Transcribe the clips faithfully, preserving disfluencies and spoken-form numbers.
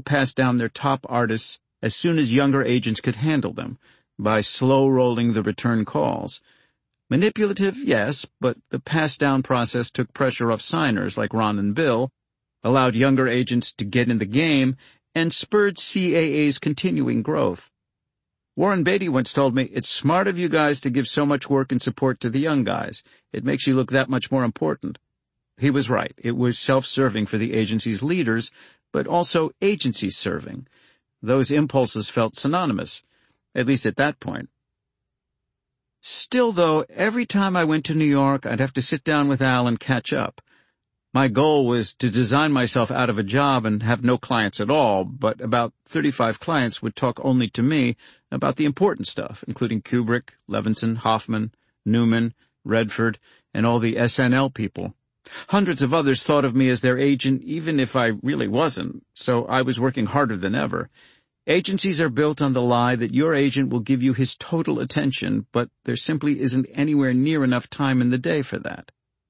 passed down their top artists as soon as younger agents could handle them, by slow-rolling the return calls. Manipulative, yes, but the pass-down process took pressure off signers like Ron and Bill, allowed younger agents to get in the game, and spurred C A A's continuing growth. Warren Beatty once told me, "It's smart of you guys to give so much work and support to the young guys. It makes you look that much more important." He was right. It was self-serving for the agency's leaders, but also agency-serving. Those impulses felt synonymous, at least at that point. Still, though, every time I went to New York, I'd have to sit down with Al and catch up. My goal was to design myself out of a job and have no clients at all, but about thirty-five clients would talk only to me about the important stuff, including Kubrick, Levinson, Hoffman, Newman, Redford, and all the S N L people. Hundreds of others thought of me as their agent, even if I really wasn't, so I was working harder than ever. Agencies are built on the lie that your agent will give you his total attention, but there simply isn't anywhere near enough time in the day for that.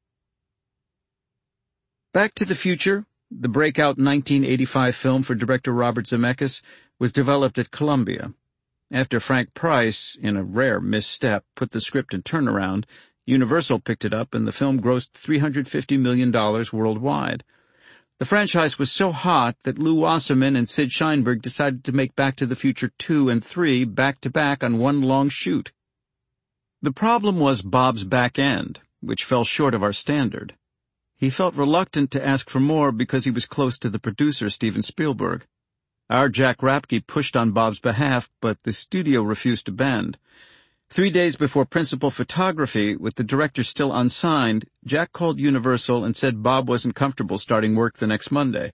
Back to the Future, the breakout nineteen eighty-five film for director Robert Zemeckis, was developed at Columbia. After Frank Price, in a rare misstep, put the script in turnaround, Universal picked it up and the film grossed three hundred fifty million dollars worldwide. The franchise was so hot that Lew Wasserman and Sid Sheinberg decided to make Back to the Future two and three back-to-back on one long shoot. The problem was Bob's back end, which fell short of our standard. He felt reluctant to ask for more because he was close to the producer, Steven Spielberg. Our Jack Rapke pushed on Bob's behalf, but the studio refused to bend. Three days before principal photography, with the director still unsigned, Jack called Universal and said Bob wasn't comfortable starting work the next Monday.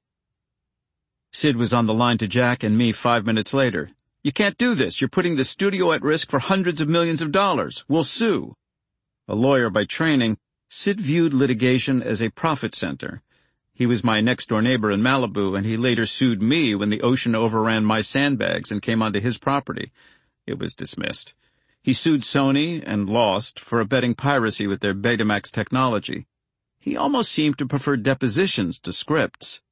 Sid was on the line to Jack and me five minutes later. "You can't do this. You're putting the studio at risk for hundreds of millions of dollars. We'll sue." A lawyer by training, Sid viewed litigation as a profit center. He was my next-door neighbor in Malibu, and he later sued me when the ocean overran my sandbags and came onto his property. It was dismissed. He sued Sony and lost for abetting piracy with their Betamax technology. He almost seemed to prefer depositions to scripts.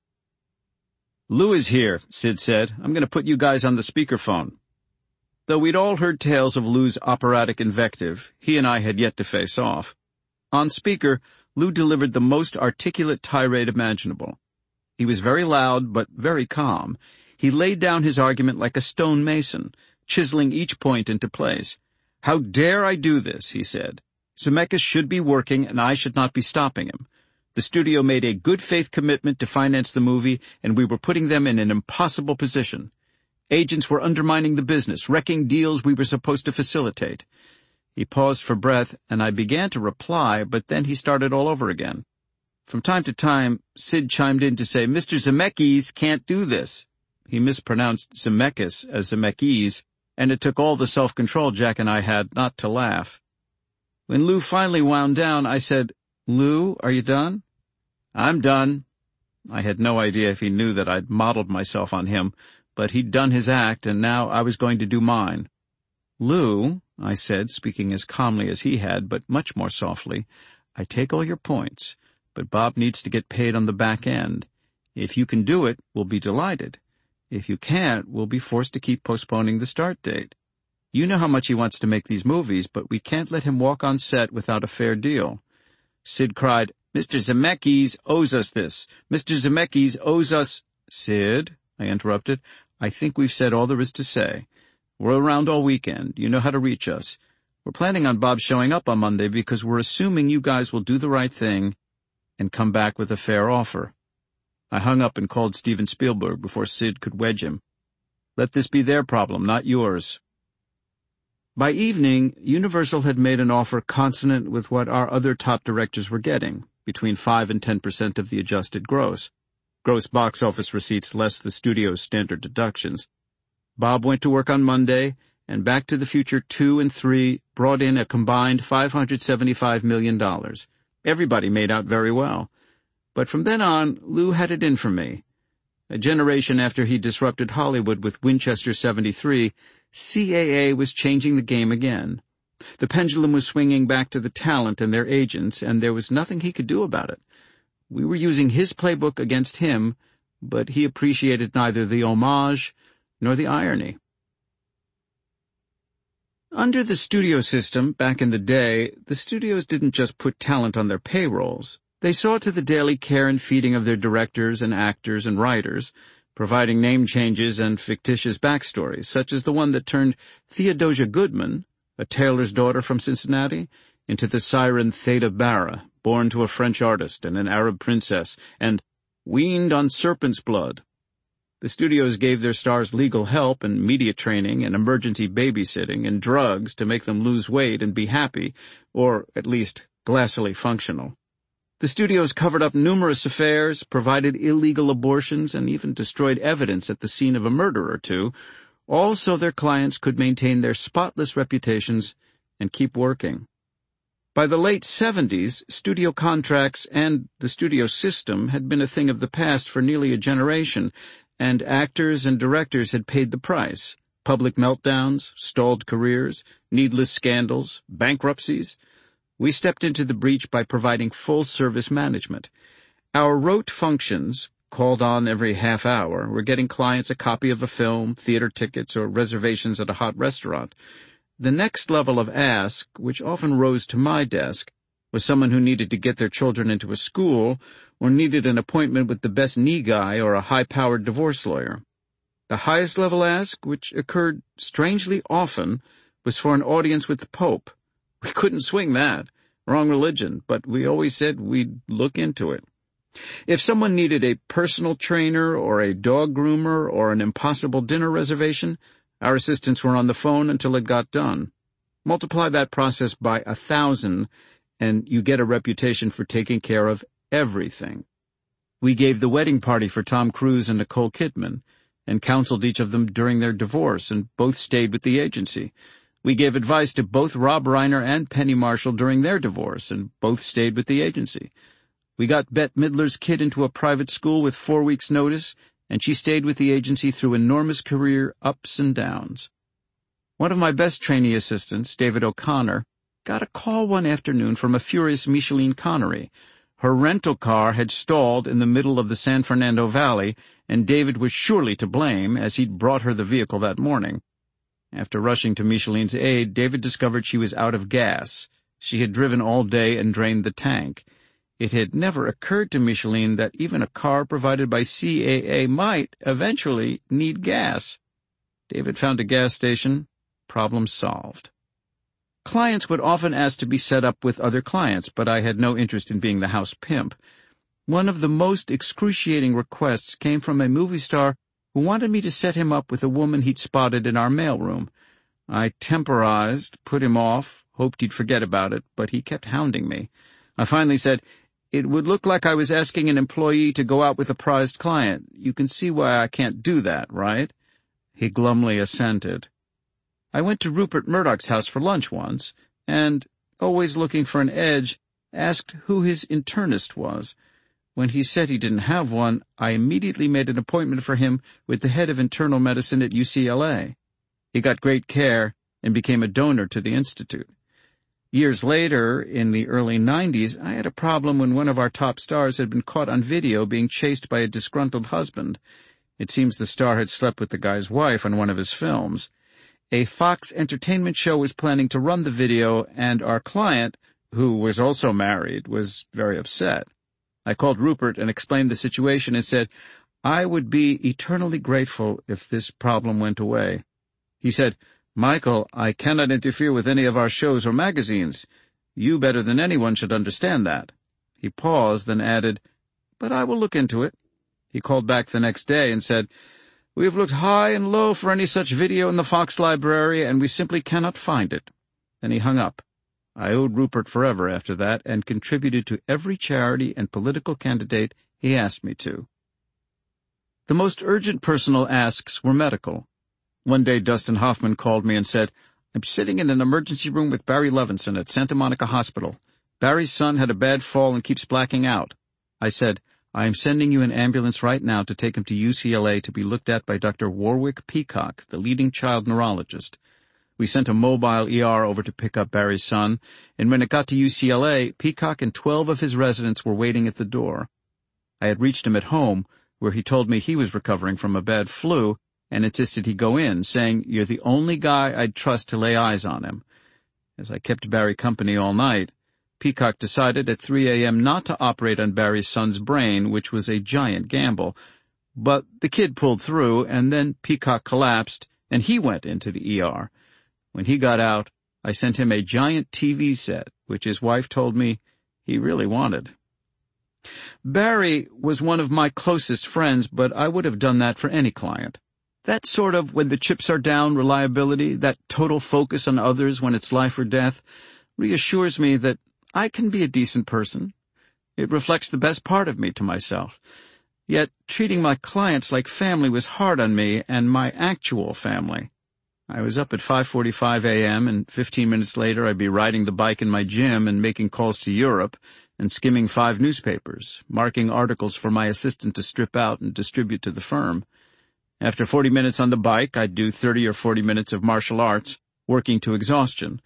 "Lew is here," Sid said. "I'm going to put you guys on the speakerphone." Though we'd all heard tales of Lew's operatic invective, he and I had yet to face off. On speaker, Lew delivered the most articulate tirade imaginable. He was very loud, but very calm. He laid down his argument like a stone mason, chiseling each point into place. "How dare I do this?" he said. "Zemeckis should be working, and I should not be stopping him. The studio made a good-faith commitment to finance the movie, and we were putting them in an impossible position. Agents were undermining the business, wrecking deals we were supposed to facilitate." He paused for breath, and I began to reply, but then he started all over again. From time to time, Sid chimed in to say, "Mister Zemeckis can't do this." He mispronounced Zemeckis as Zemeckis, and it took all the self-control Jack and I had not to laugh. When Lew finally wound down, I said, "Lew, are you done?" "I'm done." I had no idea if he knew that I'd modeled myself on him, but he'd done his act, and now I was going to do mine. "Lew," I said, speaking as calmly as he had, but much more softly, "I take all your points, but Bob needs to get paid on the back end. If you can do it, we'll be delighted. If you can't, we'll be forced to keep postponing the start date. You know how much he wants to make these movies, but we can't let him walk on set without a fair deal." Sid cried, "Mister Zemeckis owes us this. Mister Zemeckis owes us—" "Sid," I interrupted, "I think we've said all there is to say. We're around all weekend. You know how to reach us. We're planning on Bob showing up on Monday because we're assuming you guys will do the right thing and come back with a fair offer." I hung up and called Steven Spielberg before Sid could wedge him. "Let this be their problem, not yours." By evening, Universal had made an offer consonant with what our other top directors were getting, between five and ten percent of the adjusted gross. Gross box office receipts less the studio's standard deductions. Bob went to work on Monday, and Back to the Future two and three brought in a combined five hundred seventy-five million dollars. Everybody made out very well. But from then on, Lew had it in for me. A generation after he disrupted Hollywood with Winchester seventy-three, C A A was changing the game again. The pendulum was swinging back to the talent and their agents, and there was nothing he could do about it. We were using his playbook against him, but he appreciated neither the homage nor the irony. Under the studio system, back in the day, the studios didn't just put talent on their payrolls. They saw to the daily care and feeding of their directors and actors and writers, providing name changes and fictitious backstories, such as the one that turned Theodosia Goodman, a tailor's daughter from Cincinnati, into the siren Theda Bara, born to a French artist and an Arab princess, and weaned on serpent's blood. The studios gave their stars legal help and media training and emergency babysitting and drugs to make them lose weight and be happy, or at least glassily functional. The studios covered up numerous affairs, provided illegal abortions, and even destroyed evidence at the scene of a murder or two, all so their clients could maintain their spotless reputations and keep working. By the late seventies, studio contracts and the studio system had been a thing of the past for nearly a generation, and actors and directors had paid the price. Public meltdowns, stalled careers, needless scandals, bankruptcies. We stepped into the breach by providing full-service management. Our rote functions, called on every half hour, were getting clients a copy of a film, theater tickets, or reservations at a hot restaurant. The next level of ask, which often rose to my desk, was someone who needed to get their children into a school or needed an appointment with the best knee guy or a high-powered divorce lawyer. The highest level ask, which occurred strangely often, was for an audience with the Pope. We couldn't swing that. Wrong religion, but we always said we'd look into it. If someone needed a personal trainer or a dog groomer or an impossible dinner reservation, our assistants were on the phone until it got done. Multiply that process by a thousand, and you get a reputation for taking care of everything. We gave the wedding party for Tom Cruise and Nicole Kidman, and counseled each of them during their divorce, and both stayed with the agency. We gave advice to both Rob Reiner and Penny Marshall during their divorce, and both stayed with the agency. We got Bette Midler's kid into a private school with four weeks' notice, and she stayed with the agency through enormous career ups and downs. One of my best trainee assistants, David O'Connor, got a call one afternoon from a furious Micheline Connery. Her rental car had stalled in the middle of the San Fernando Valley, and David was surely to blame, as he'd brought her the vehicle that morning. After rushing to Micheline's aid, David discovered she was out of gas. She had driven all day and drained the tank. It had never occurred to Micheline that even a car provided by C A A might, eventually, need gas. David found a gas station. Problem solved. Clients would often ask to be set up with other clients, but I had no interest in being the house pimp. One of the most excruciating requests came from a movie star who wanted me to set him up with a woman he'd spotted in our mailroom. I temporized, put him off, hoped he'd forget about it, but he kept hounding me. I finally said, "It would look like I was asking an employee to go out with a prized client. You can see why I can't do that, right?" He glumly assented. I went to Rupert Murdoch's house for lunch once, and, always looking for an edge, asked who his internist was. When he said he didn't have one, I immediately made an appointment for him with the head of internal medicine at U C L A. He got great care and became a donor to the institute. Years later, in the early nineties, I had a problem when one of our top stars had been caught on video being chased by a disgruntled husband. It seems the star had slept with the guy's wife on one of his films. A Fox Entertainment show was planning to run the video, and our client, who was also married, was very upset. I called Rupert and explained the situation and said, I would be eternally grateful if this problem went away. He said, "Michael, I cannot interfere with any of our shows or magazines. You better than anyone should understand that." He paused, then added, "But I will look into it." He called back the next day and said, "We have looked high and low for any such video in the Fox library, and we simply cannot find it." Then he hung up. I owed Rupert forever after that, and contributed to every charity and political candidate he asked me to. The most urgent personal asks were medical. One day Dustin Hoffman called me and said, "I'm sitting in an emergency room with Barry Levinson at Santa Monica Hospital. Barry's son had a bad fall and keeps blacking out." I said, "I am sending you an ambulance right now to take him to U C L A to be looked at by Doctor Warwick Peacock, the leading child neurologist." We sent a mobile E R over to pick up Barry's son, and when it got to U C L A, Peacock and twelve of his residents were waiting at the door. I had reached him at home, where he told me he was recovering from a bad flu and insisted he go in, saying, "You're the only guy I'd trust to lay eyes on him." As I kept Barry company all night, Peacock decided at three a.m. not to operate on Barry's son's brain, which was a giant gamble. But the kid pulled through, and then Peacock collapsed, and he went into the E R. When he got out, I sent him a giant T V set, which his wife told me he really wanted. Barry was one of my closest friends, but I would have done that for any client. That sort of when the chips are down reliability, that total focus on others when it's life or death, reassures me that I can be a decent person. It reflects the best part of me to myself. Yet treating my clients like family was hard on me and my actual family. I was up at five forty-five a.m. and fifteen minutes later I'd be riding the bike in my gym and making calls to Europe and skimming five newspapers, marking articles for my assistant to strip out and distribute to the firm. After forty minutes on the bike, I'd do thirty or forty minutes of martial arts, working to exhaustion.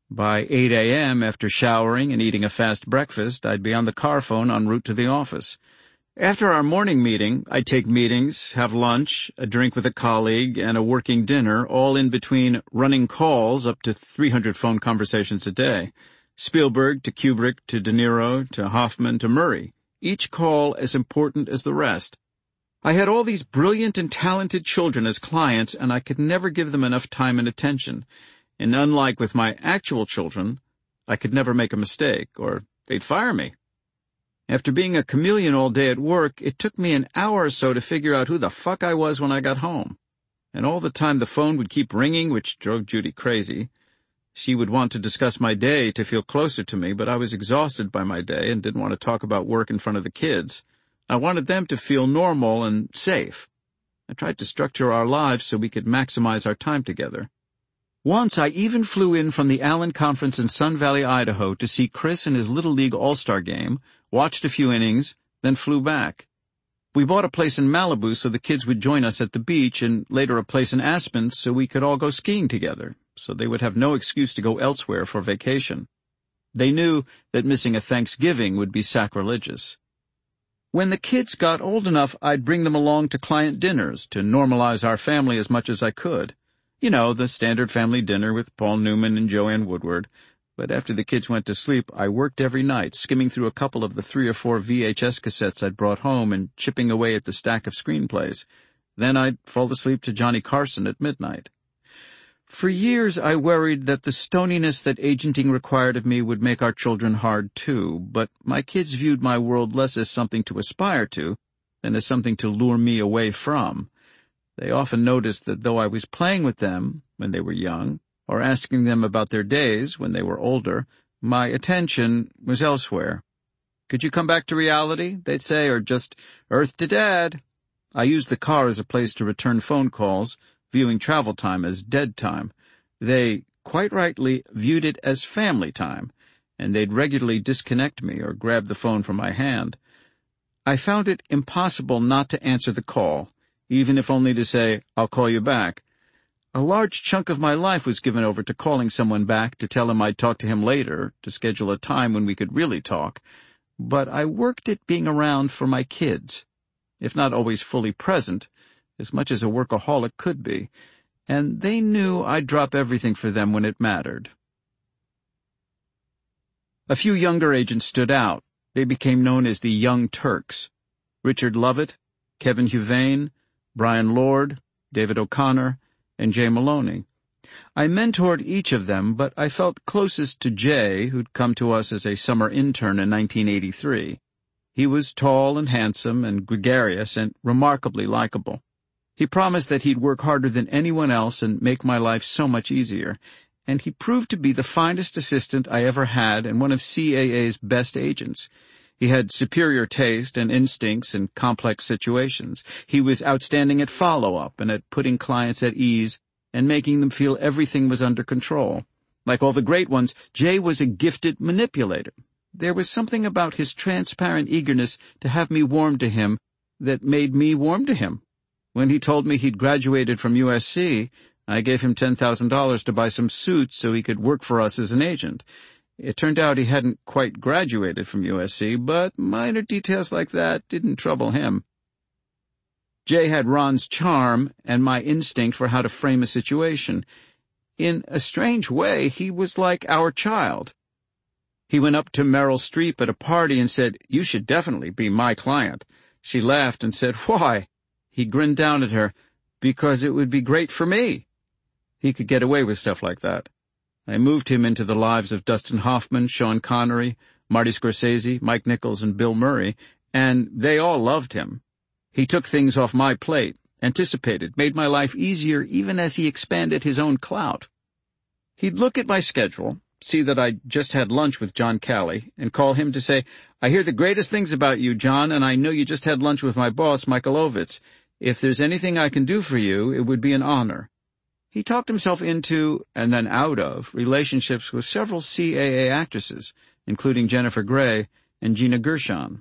By eight a.m., after showering and eating a fast breakfast, I'd be on the car phone en route to the office. After our morning meeting, I'd take meetings, have lunch, a drink with a colleague, and a working dinner, all in between running calls up to three hundred phone conversations a day. Spielberg to Kubrick to De Niro to Hoffman to Murray, each call as important as the rest. I had all these brilliant and talented children as clients, and I could never give them enough time and attention. And unlike with my actual children, I could never make a mistake, or they'd fire me. After being a chameleon all day at work, it took me an hour or so to figure out who the fuck I was when I got home. And all the time the phone would keep ringing, which drove Judy crazy. She would want to discuss my day to feel closer to me, but I was exhausted by my day and didn't want to talk about work in front of the kids. I wanted them to feel normal and safe. I tried to structure our lives so we could maximize our time together. Once I even flew in from the Allen Conference in Sun Valley, Idaho to see Chris in his Little League All-Star game, watched a few innings, then flew back. We bought a place in Malibu so the kids would join us at the beach, and later a place in Aspen so we could all go skiing together, so they would have no excuse to go elsewhere for vacation. They knew that missing a Thanksgiving would be sacrilegious. When the kids got old enough, I'd bring them along to client dinners to normalize our family as much as I could. You know, the standard family dinner with Paul Newman and Joanne Woodward. But after the kids went to sleep, I worked every night, skimming through a couple of the three or four V H S cassettes I'd brought home and chipping away at the stack of screenplays. Then I'd fall asleep to Johnny Carson at midnight. For years I worried that the stoniness that agenting required of me would make our children hard too, but my kids viewed my world less as something to aspire to than as something to lure me away from. They often noticed that though I was playing with them when they were young, or asking them about their days when they were older, my attention was elsewhere. "Could you come back to reality?" they'd say, or just, "Earth to Dad." I used the car as a place to return phone calls, viewing travel time as dead time. They, quite rightly, viewed it as family time, and they'd regularly disconnect me or grab the phone from my hand. I found it impossible not to answer the call, even if only to say, "I'll call you back." A large chunk of my life was given over to calling someone back to tell him I'd talk to him later, to schedule a time when we could really talk. But I worked at being around for my kids, if not always fully present, as much as a workaholic could be, and they knew I'd drop everything for them when it mattered. A few younger agents stood out. They became known as the Young Turks. Richard Lovett, Kevin Huvane, Brian Lord, David O'Connor, and Jay Maloney. I mentored each of them, but I felt closest to Jay, who'd come to us as a summer intern in nineteen eighty-three. He was tall and handsome and gregarious and remarkably likable. He promised that he'd work harder than anyone else and make my life so much easier, and he proved to be the finest assistant I ever had and one of C A A's best agents. He had superior taste and instincts in complex situations. He was outstanding at follow-up and at putting clients at ease and making them feel everything was under control. Like all the great ones, Jay was a gifted manipulator. There was something about his transparent eagerness to have me warm to him that made me warm to him. When he told me he'd graduated from U S C, I gave him ten thousand dollars to buy some suits so he could work for us as an agent. It turned out he hadn't quite graduated from U S C, but minor details like that didn't trouble him. Jay had Ron's charm and my instinct for how to frame a situation. In a strange way, he was like our child. He went up to Meryl Streep at a party and said, "You should definitely be my client." She laughed and said, "Why?" He grinned down at her, "Because it would be great for me." He could get away with stuff like that. I moved him into the lives of Dustin Hoffman, Sean Connery, Marty Scorsese, Mike Nichols, and Bill Murray, and they all loved him. He took things off my plate, anticipated, made my life easier even as he expanded his own clout. He'd look at my schedule, see that I just had lunch with John Calley, and call him to say, "I hear the greatest things about you, John, and I know you just had lunch with my boss, Michael Ovitz. If there's anything I can do for you, it would be an honor." He talked himself into, and then out of, relationships with several C A A actresses, including Jennifer Grey and Gina Gershon.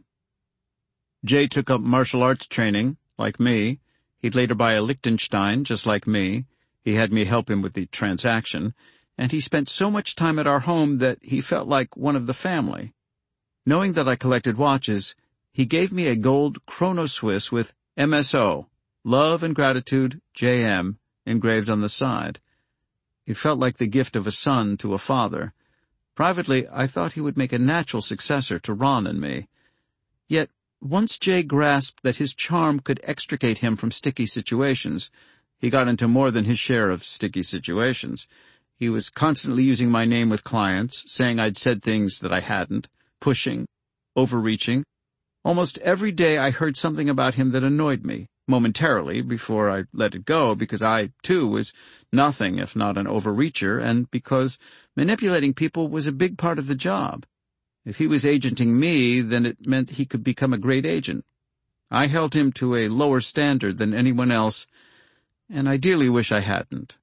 Jay took up martial arts training, like me. He'd later buy a Liechtenstein, just like me. He had me help him with the transaction, and he spent so much time at our home that he felt like one of the family. Knowing that I collected watches, he gave me a gold Chrono Swiss with M S O, Love and Gratitude, J M, engraved on the side. It felt like the gift of a son to a father. Privately, I thought he would make a natural successor to Ron and me. Yet, once Jay grasped that his charm could extricate him from sticky situations, he got into more than his share of sticky situations. He was constantly using my name with clients, saying I'd said things that I hadn't, pushing, overreaching. Almost every day I heard something about him that annoyed me, momentarily, before I let it go, because I, too, was nothing if not an overreacher, and because manipulating people was a big part of the job. If he was agenting me, then it meant he could become a great agent. I held him to a lower standard than anyone else, and I dearly wish I hadn't.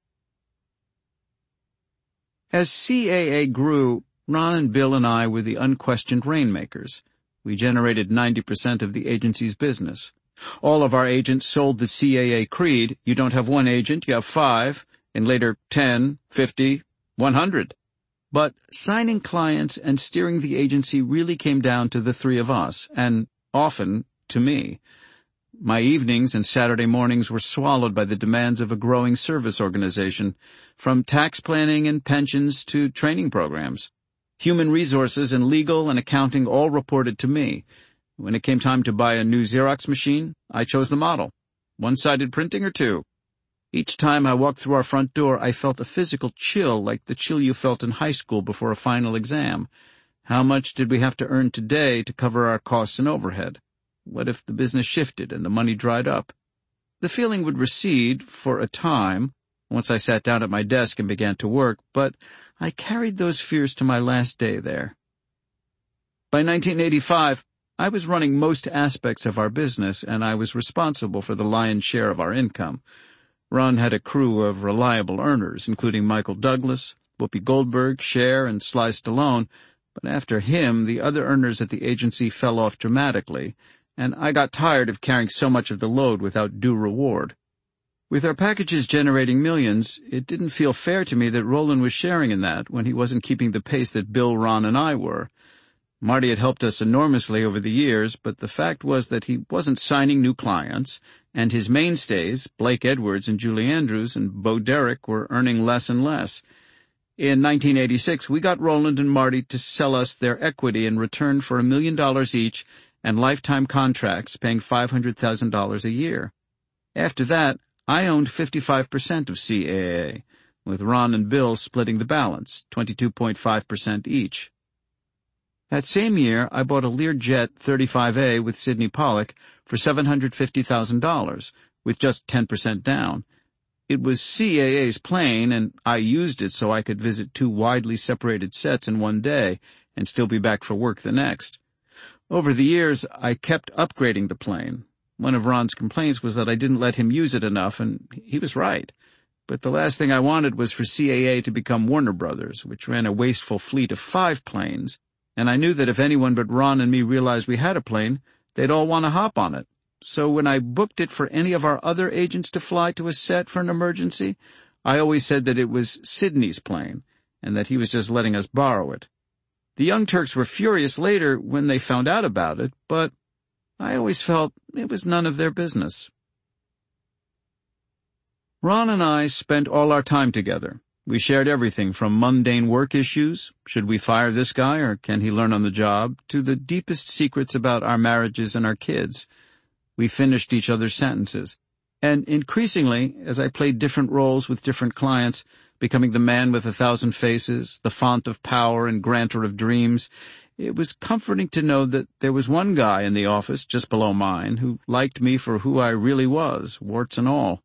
As C A A grew, Ron and Bill and I were the unquestioned rainmakers. We generated ninety percent of the agency's business. All of our agents sold the C A A creed, you don't have one agent, you have five, and later ten, fifty, one hundred. But signing clients and steering the agency really came down to the three of us, and often to me. My evenings and Saturday mornings were swallowed by the demands of a growing service organization, from tax planning and pensions to training programs. Human resources and legal and accounting all reported to me. When it came time to buy a new Xerox machine, I chose the model. One-sided printing or two. Each time I walked through our front door, I felt a physical chill like the chill you felt in high school before a final exam. How much did we have to earn today to cover our costs and overhead? What if the business shifted and the money dried up? The feeling would recede for a time once I sat down at my desk and began to work, but I carried those fears to my last day there. By nineteen eighty-five, I was running most aspects of our business, and I was responsible for the lion's share of our income. Ron had a crew of reliable earners, including Michael Douglas, Whoopi Goldberg, Cher, and Sly Stallone, but after him, the other earners at the agency fell off dramatically, and I got tired of carrying so much of the load without due reward. With our packages generating millions, it didn't feel fair to me that Roland was sharing in that when he wasn't keeping the pace that Bill, Ron, and I were. Marty had helped us enormously over the years, but the fact was that he wasn't signing new clients, and his mainstays, Blake Edwards and Julie Andrews and Bo Derek, were earning less and less. In nineteen eighty-six, we got Roland and Marty to sell us their equity in return for a million dollars each and lifetime contracts paying five hundred thousand dollars a year. After that, I owned fifty-five percent of C A A, with Ron and Bill splitting the balance, twenty-two point five percent each. That same year, I bought a Learjet thirty-five A with Sidney Pollack for seven hundred fifty thousand dollars, with just ten percent down. It was C A A's plane, and I used it so I could visit two widely separated sets in one day and still be back for work the next. Over the years, I kept upgrading the plane. One of Ron's complaints was that I didn't let him use it enough, and he was right. But the last thing I wanted was for C A A to become Warner Brothers, which ran a wasteful fleet of five planes, and I knew that if anyone but Ron and me realized we had a plane, they'd all want to hop on it. So when I booked it for any of our other agents to fly to a set for an emergency, I always said that it was Sidney's plane, and that he was just letting us borrow it. The Young Turks were furious later when they found out about it, but I always felt it was none of their business. Ron and I spent all our time together. We shared everything from mundane work issues, should we fire this guy or can he learn on the job, to the deepest secrets about our marriages and our kids. We finished each other's sentences. And increasingly, as I played different roles with different clients, becoming the man with a thousand faces, the font of power and grantor of dreams, it was comforting to know that there was one guy in the office just below mine who liked me for who I really was, warts and all.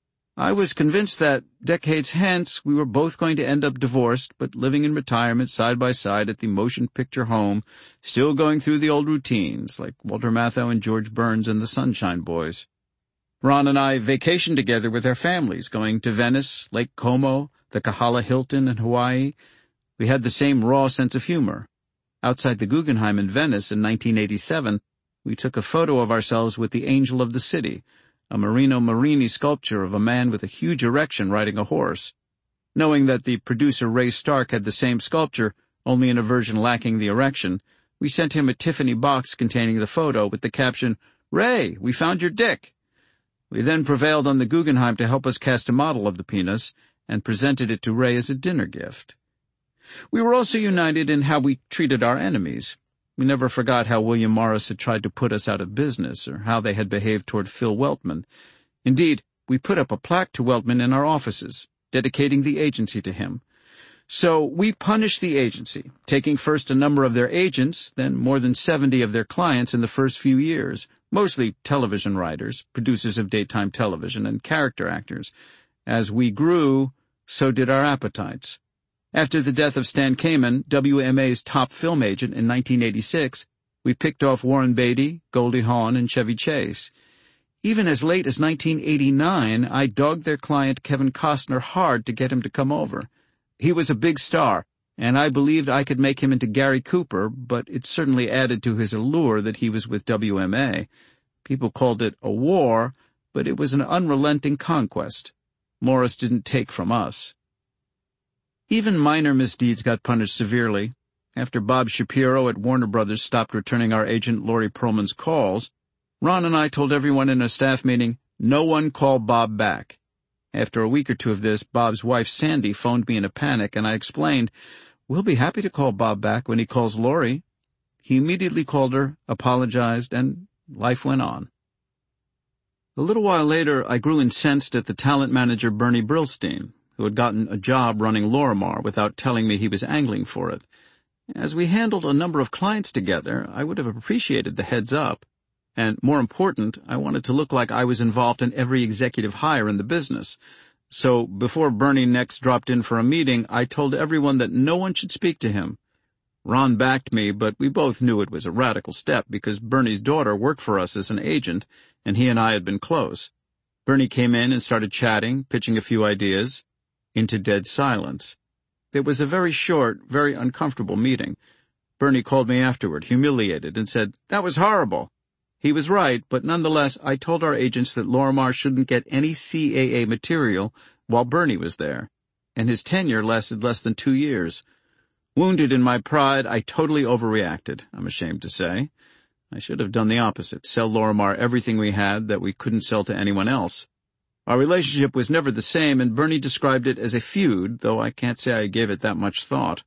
I was convinced that, decades hence, we were both going to end up divorced, but living in retirement side by side at the motion picture home, still going through the old routines, like Walter Matthau and George Burns and the Sunshine Boys. Ron and I vacationed together with our families, going to Venice, Lake Como, the Kahala Hilton in Hawaii. We had the same raw sense of humor. Outside the Guggenheim in Venice in nineteen eighty-seven, we took a photo of ourselves with the Angel of the City, a Marino Marini sculpture of a man with a huge erection riding a horse. Knowing that the producer Ray Stark had the same sculpture, only in a version lacking the erection, we sent him a Tiffany box containing the photo with the caption, "Ray, we found your dick." We then prevailed on the Guggenheim to help us cast a model of the penis and presented it to Ray as a dinner gift. We were also united in how we treated our enemies. We never forgot how William Morris had tried to put us out of business, or how they had behaved toward Phil Weltman. Indeed, we put up a plaque to Weltman in our offices, dedicating the agency to him. So we punished the agency, taking first a number of their agents, then more than seventy of their clients in the first few years, mostly television writers, producers of daytime television, and character actors. As we grew, so did our appetites. After the death of Stan Kamen, W M A's top film agent in nineteen eighty-six, we picked off Warren Beatty, Goldie Hawn, and Chevy Chase. Even as late as nineteen eighty-nine, I dogged their client Kevin Costner hard to get him to come over. He was a big star, and I believed I could make him into Gary Cooper, but it certainly added to his allure that he was with W M A. People called it a war, but it was an unrelenting conquest. Morris didn't take from us. Even minor misdeeds got punished severely. After Bob Shapiro at Warner Brothers stopped returning our agent Laurie Perlman's calls, Ron and I told everyone in a staff meeting, no one call Bob back. After a week or two of this, Bob's wife Sandy phoned me in a panic, and I explained, we'll be happy to call Bob back when he calls Laurie. He immediately called her, apologized, and life went on. A little while later, I grew incensed at the talent manager Bernie Brillstein, who had gotten a job running Lorimar without telling me he was angling for it. As we handled a number of clients together, I would have appreciated the heads up. And more important, I wanted to look like I was involved in every executive hire in the business. So before Bernie next dropped in for a meeting, I told everyone that no one should speak to him. Ron backed me, but we both knew it was a radical step because Bernie's daughter worked for us as an agent, and he and I had been close. Bernie came in and started chatting, pitching a few ideas, into dead silence. It was a very short, very uncomfortable meeting. Bernie called me afterward, humiliated, and said, "That was horrible." He was right, but nonetheless, I told our agents that Lorimar shouldn't get any C A A material while Bernie was there, and his tenure lasted less than two years. Wounded in my pride, I totally overreacted, I'm ashamed to say. I should have done the opposite, sell Lorimar everything we had that we couldn't sell to anyone else. Our relationship was never the same, and Bernie described it as a feud, though I can't say I gave it that much thought.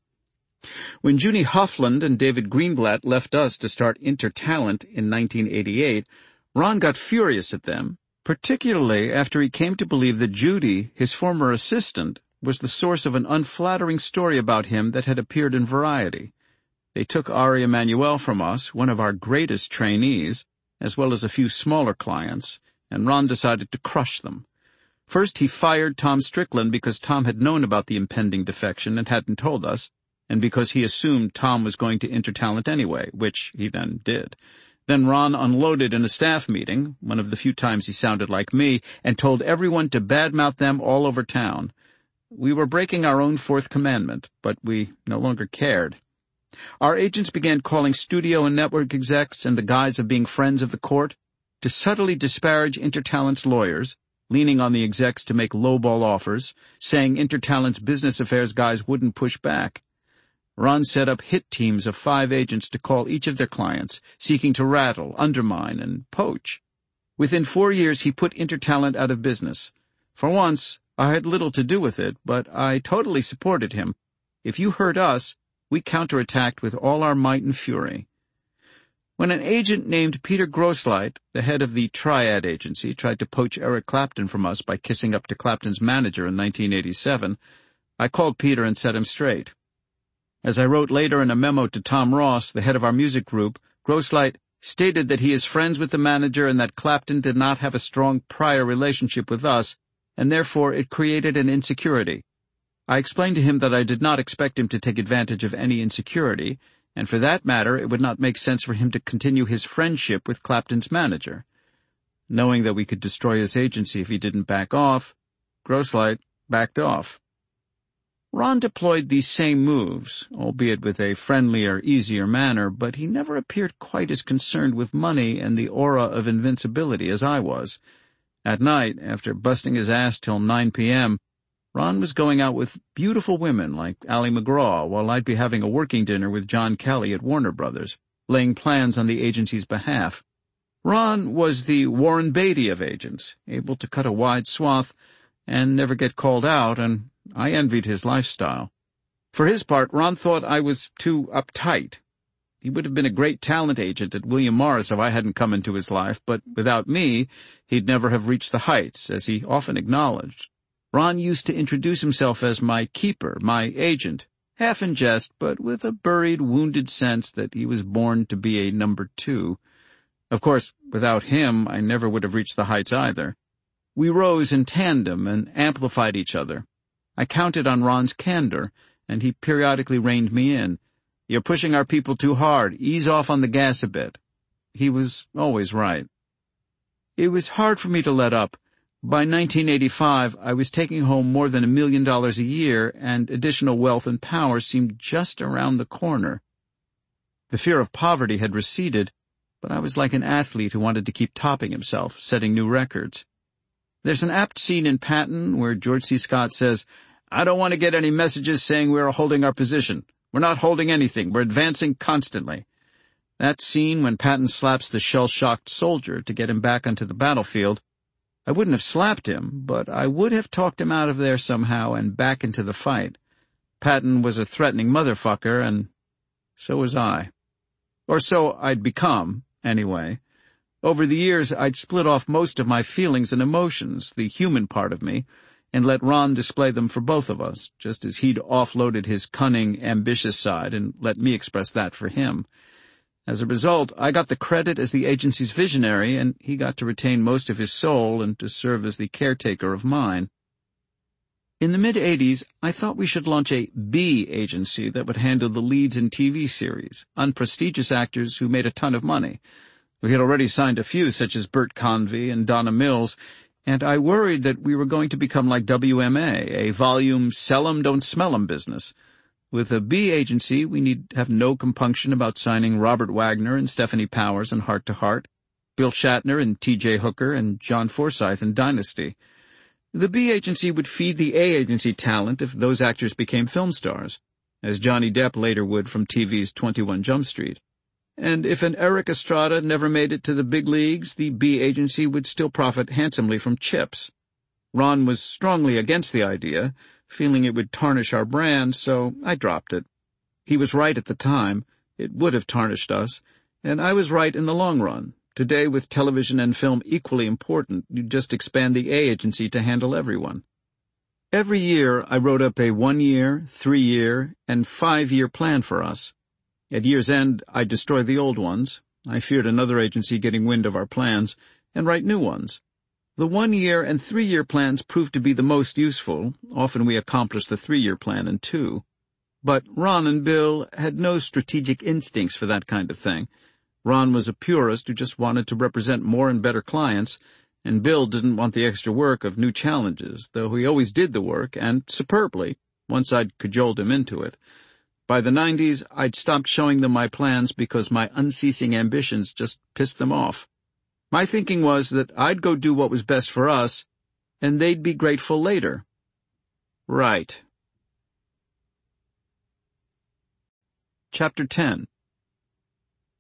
When Judy Hoffland and David Greenblatt left us to start Intertalent in nineteen eighty-eight, Ron got furious at them, particularly after he came to believe that Judy, his former assistant, was the source of an unflattering story about him that had appeared in Variety. They took Ari Emanuel from us, one of our greatest trainees, as well as a few smaller clients, and Ron decided to crush them. First, he fired Tom Strickland because Tom had known about the impending defection and hadn't told us, and because he assumed Tom was going to Intertalent anyway, which he then did. Then Ron unloaded in a staff meeting, one of the few times he sounded like me, and told everyone to badmouth them all over town. We were breaking our own fourth commandment, but we no longer cared. Our agents began calling studio and network execs in the guise of being friends of the court to subtly disparage Intertalent's lawyers, leaning on the execs to make lowball offers, saying Intertalent's business affairs guys wouldn't push back. Ron set up hit teams of five agents to call each of their clients, seeking to rattle, undermine, and poach. Within four years, he put Intertalent out of business. For once, I had little to do with it, but I totally supported him. If you hurt us, we counterattacked with all our might and fury. When an agent named Peter Grosslight, the head of the Triad Agency, tried to poach Eric Clapton from us by kissing up to Clapton's manager in nineteen eighty-seven, I called Peter and set him straight. As I wrote later in a memo to Tom Ross, the head of our music group, Grosslight stated that he is friends with the manager and that Clapton did not have a strong prior relationship with us, and therefore it created an insecurity. I explained to him that I did not expect him to take advantage of any insecurity, and for that matter it would not make sense for him to continue his friendship with Clapton's manager. Knowing that we could destroy his agency if he didn't back off, Grosslight backed off. Ron deployed these same moves, albeit with a friendlier, easier manner, but he never appeared quite as concerned with money and the aura of invincibility as I was. At night, after busting his ass till nine p.m., Ron was going out with beautiful women like Ally McGraw, while I'd be having a working dinner with John Kelly at Warner Brothers, laying plans on the agency's behalf. Ron was the Warren Beatty of agents, able to cut a wide swath and never get called out, and I envied his lifestyle. For his part, Ron thought I was too uptight. He would have been a great talent agent at William Morris if I hadn't come into his life, but without me, he'd never have reached the heights, as he often acknowledged. Ron used to introduce himself as my keeper, my agent, half in jest, but with a buried, wounded sense that he was born to be a number two. Of course, without him, I never would have reached the heights either. We rose in tandem and amplified each other. I counted on Ron's candor, and he periodically reined me in. "You're pushing our people too hard. Ease off on the gas a bit." He was always right. It was hard for me to let up. By nineteen eighty-five, I was taking home more than a million dollars a year, and additional wealth and power seemed just around the corner. The fear of poverty had receded, but I was like an athlete who wanted to keep topping himself, setting new records. There's an apt scene in Patton where George C. Scott says, "I don't want to get any messages saying we are holding our position. We're not holding anything. We're advancing constantly." That scene when Patton slaps the shell-shocked soldier to get him back onto the battlefield, I wouldn't have slapped him, but I would have talked him out of there somehow and back into the fight. Patton was a threatening motherfucker, and so was I. Or so I'd become, anyway. Over the years, I'd split off most of my feelings and emotions, the human part of me, and let Ron display them for both of us, just as he'd offloaded his cunning, ambitious side and let me express that for him. As a result, I got the credit as the agency's visionary, and he got to retain most of his soul and to serve as the caretaker of mine. In the mid-eighties, I thought we should launch a B agency that would handle the leads in T V series, unprestigious actors who made a ton of money. We had already signed a few, such as Bert Convy and Donna Mills, and I worried that we were going to become like W M A, a volume sell-em, don't smell-em business. With a B agency, we need have no compunction about signing Robert Wagner and Stephanie Powers in Heart to Heart, Bill Shatner and T J Hooker and John Forsythe in Dynasty. The B agency would feed the A agency talent if those actors became film stars, as Johnny Depp later would from T V's twenty-one Jump Street. And if an Eric Estrada never made it to the big leagues, the B agency would still profit handsomely from chips. Ron was strongly against the idea, feeling it would tarnish our brand, so I dropped it. He was right at the time. It would have tarnished us, and I was right in the long run. Today, with television and film equally important, you just expand the A agency to handle everyone. Every year, I wrote up a one-year, three-year, and five-year plan for us. At year's end, I'd destroy the old ones. I feared another agency getting wind of our plans, and write new ones. The one-year and three-year plans proved to be the most useful. Often we accomplished the three-year plan in two. But Ron and Bill had no strategic instincts for that kind of thing. Ron was a purist who just wanted to represent more and better clients, and Bill didn't want the extra work of new challenges, though he always did the work, and superbly, once I'd cajoled him into it. By the nineties, I'd stopped showing them my plans because my unceasing ambitions just pissed them off. My thinking was that I'd go do what was best for us, and they'd be grateful later. Right. Chapter ten.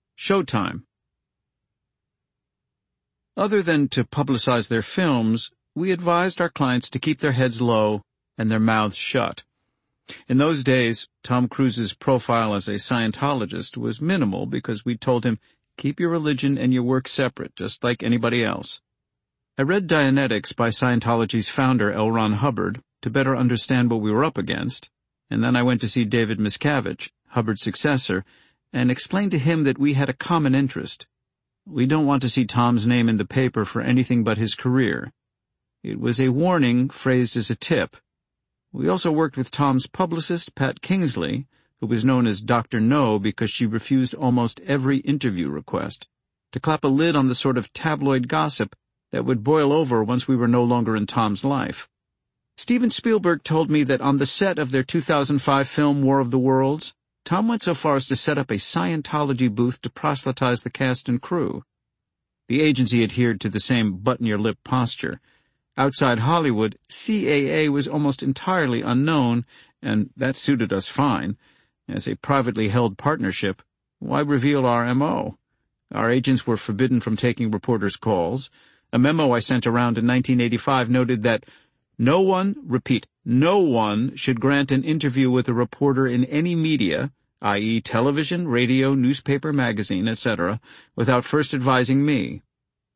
Showtime. Other than to publicize their films, we advised our clients to keep their heads low and their mouths shut. In those days, Tom Cruise's profile as a Scientologist was minimal because we told him, keep your religion and your work separate, just like anybody else. I read Dianetics by Scientology's founder L. Ron Hubbard to better understand what we were up against, and then I went to see David Miscavige, Hubbard's successor, and explained to him that we had a common interest. We don't want to see Tom's name in the paper for anything but his career. It was a warning phrased as a tip. We also worked with Tom's publicist, Pat Kingsley, who was known as Doctor No because she refused almost every interview request, to clap a lid on the sort of tabloid gossip that would boil over once we were no longer in Tom's life. Steven Spielberg told me that on the set of their two thousand five film War of the Worlds, Tom went so far as to set up a Scientology booth to proselytize the cast and crew. The agency adhered to the same button-your-lip posture. Outside Hollywood, C A A was almost entirely unknown, and that suited us fine. As a privately held partnership, why reveal our M O? Our agents were forbidden from taking reporters' calls. A memo I sent around in nineteen eighty-five noted that no one, repeat, no one should grant an interview with a reporter in any media, that is television, radio, newspaper, magazine, et cetera, without first advising me.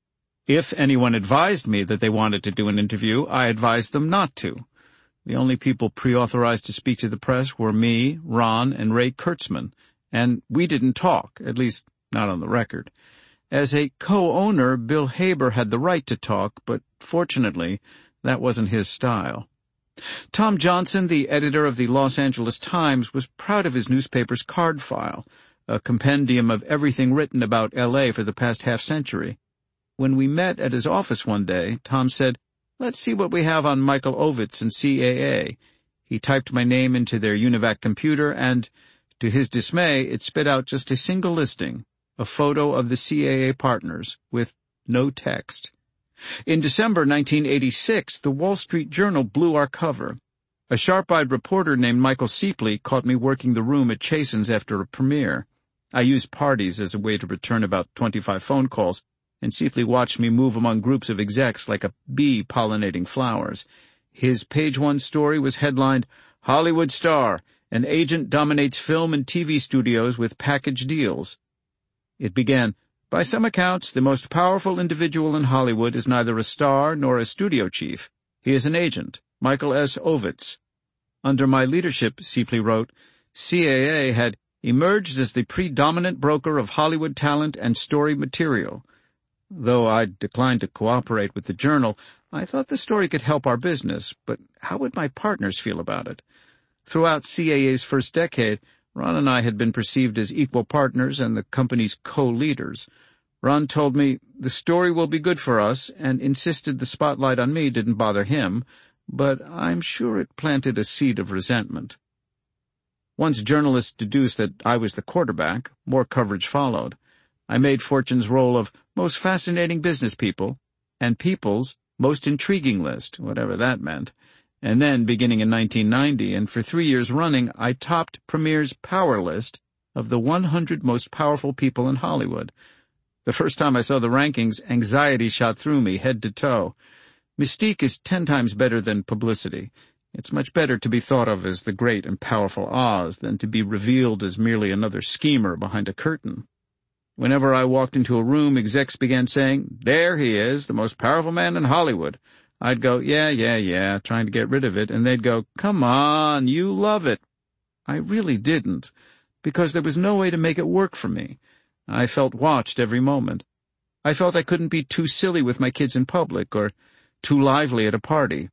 If anyone advised me that they wanted to do an interview, I advised them not to. The only people pre-authorized to speak to the press were me, Ron, and Ray Kurtzman, and we didn't talk, at least not on the record. As a co-owner, Bill Haber had the right to talk, but fortunately, that wasn't his style. Tom Johnson, the editor of the Los Angeles Times, was proud of his newspaper's card file, a compendium of everything written about L A for the past half-century. When we met at his office one day, Tom said, "Let's see what we have on Michael Ovitz and C A A." He typed my name into their UNIVAC computer, and, to his dismay, it spit out just a single listing, a photo of the C A A partners, with no text. In December nineteen eighty-six, the Wall Street Journal blew our cover. A sharp-eyed reporter named Michael Siepley caught me working the room at Chasen's after a premiere. I used parties as a way to return about twenty-five phone calls, and Siepley watched me move among groups of execs like a bee pollinating flowers. His page one story was headlined, "Hollywood Star, an agent dominates film and T V studios with package deals." It began, "By some accounts, the most powerful individual in Hollywood is neither a star nor a studio chief. He is an agent, Michael S. Ovitz." Under my leadership, Siepley wrote, C A A had emerged as the predominant broker of Hollywood talent and story material. Though I declined to cooperate with the Journal, I thought the story could help our business, but how would my partners feel about it? Throughout C A A's first decade, Ron and I had been perceived as equal partners and the company's co-leaders. Ron told me the story will be good for us and insisted the spotlight on me didn't bother him, but I'm sure it planted a seed of resentment. Once journalists deduced that I was the quarterback, more coverage followed. I made Fortune's roll of most fascinating business people and People's most intriguing list, whatever that meant. And then, beginning in nineteen ninety, and for three years running, I topped Premier's Power List of the one hundred most powerful people in Hollywood. The first time I saw the rankings, anxiety shot through me head to toe. Mystique is ten times better than publicity. It's much better to be thought of as the great and powerful Oz than to be revealed as merely another schemer behind a curtain. Whenever I walked into a room, execs began saying, "There he is, the most powerful man in Hollywood." I'd go, yeah, yeah, yeah, trying to get rid of it, and they'd go, "Come on, you love it." I really didn't, because there was no way to make it work for me. I felt watched every moment. I felt I couldn't be too silly with my kids in public, or too lively at a party.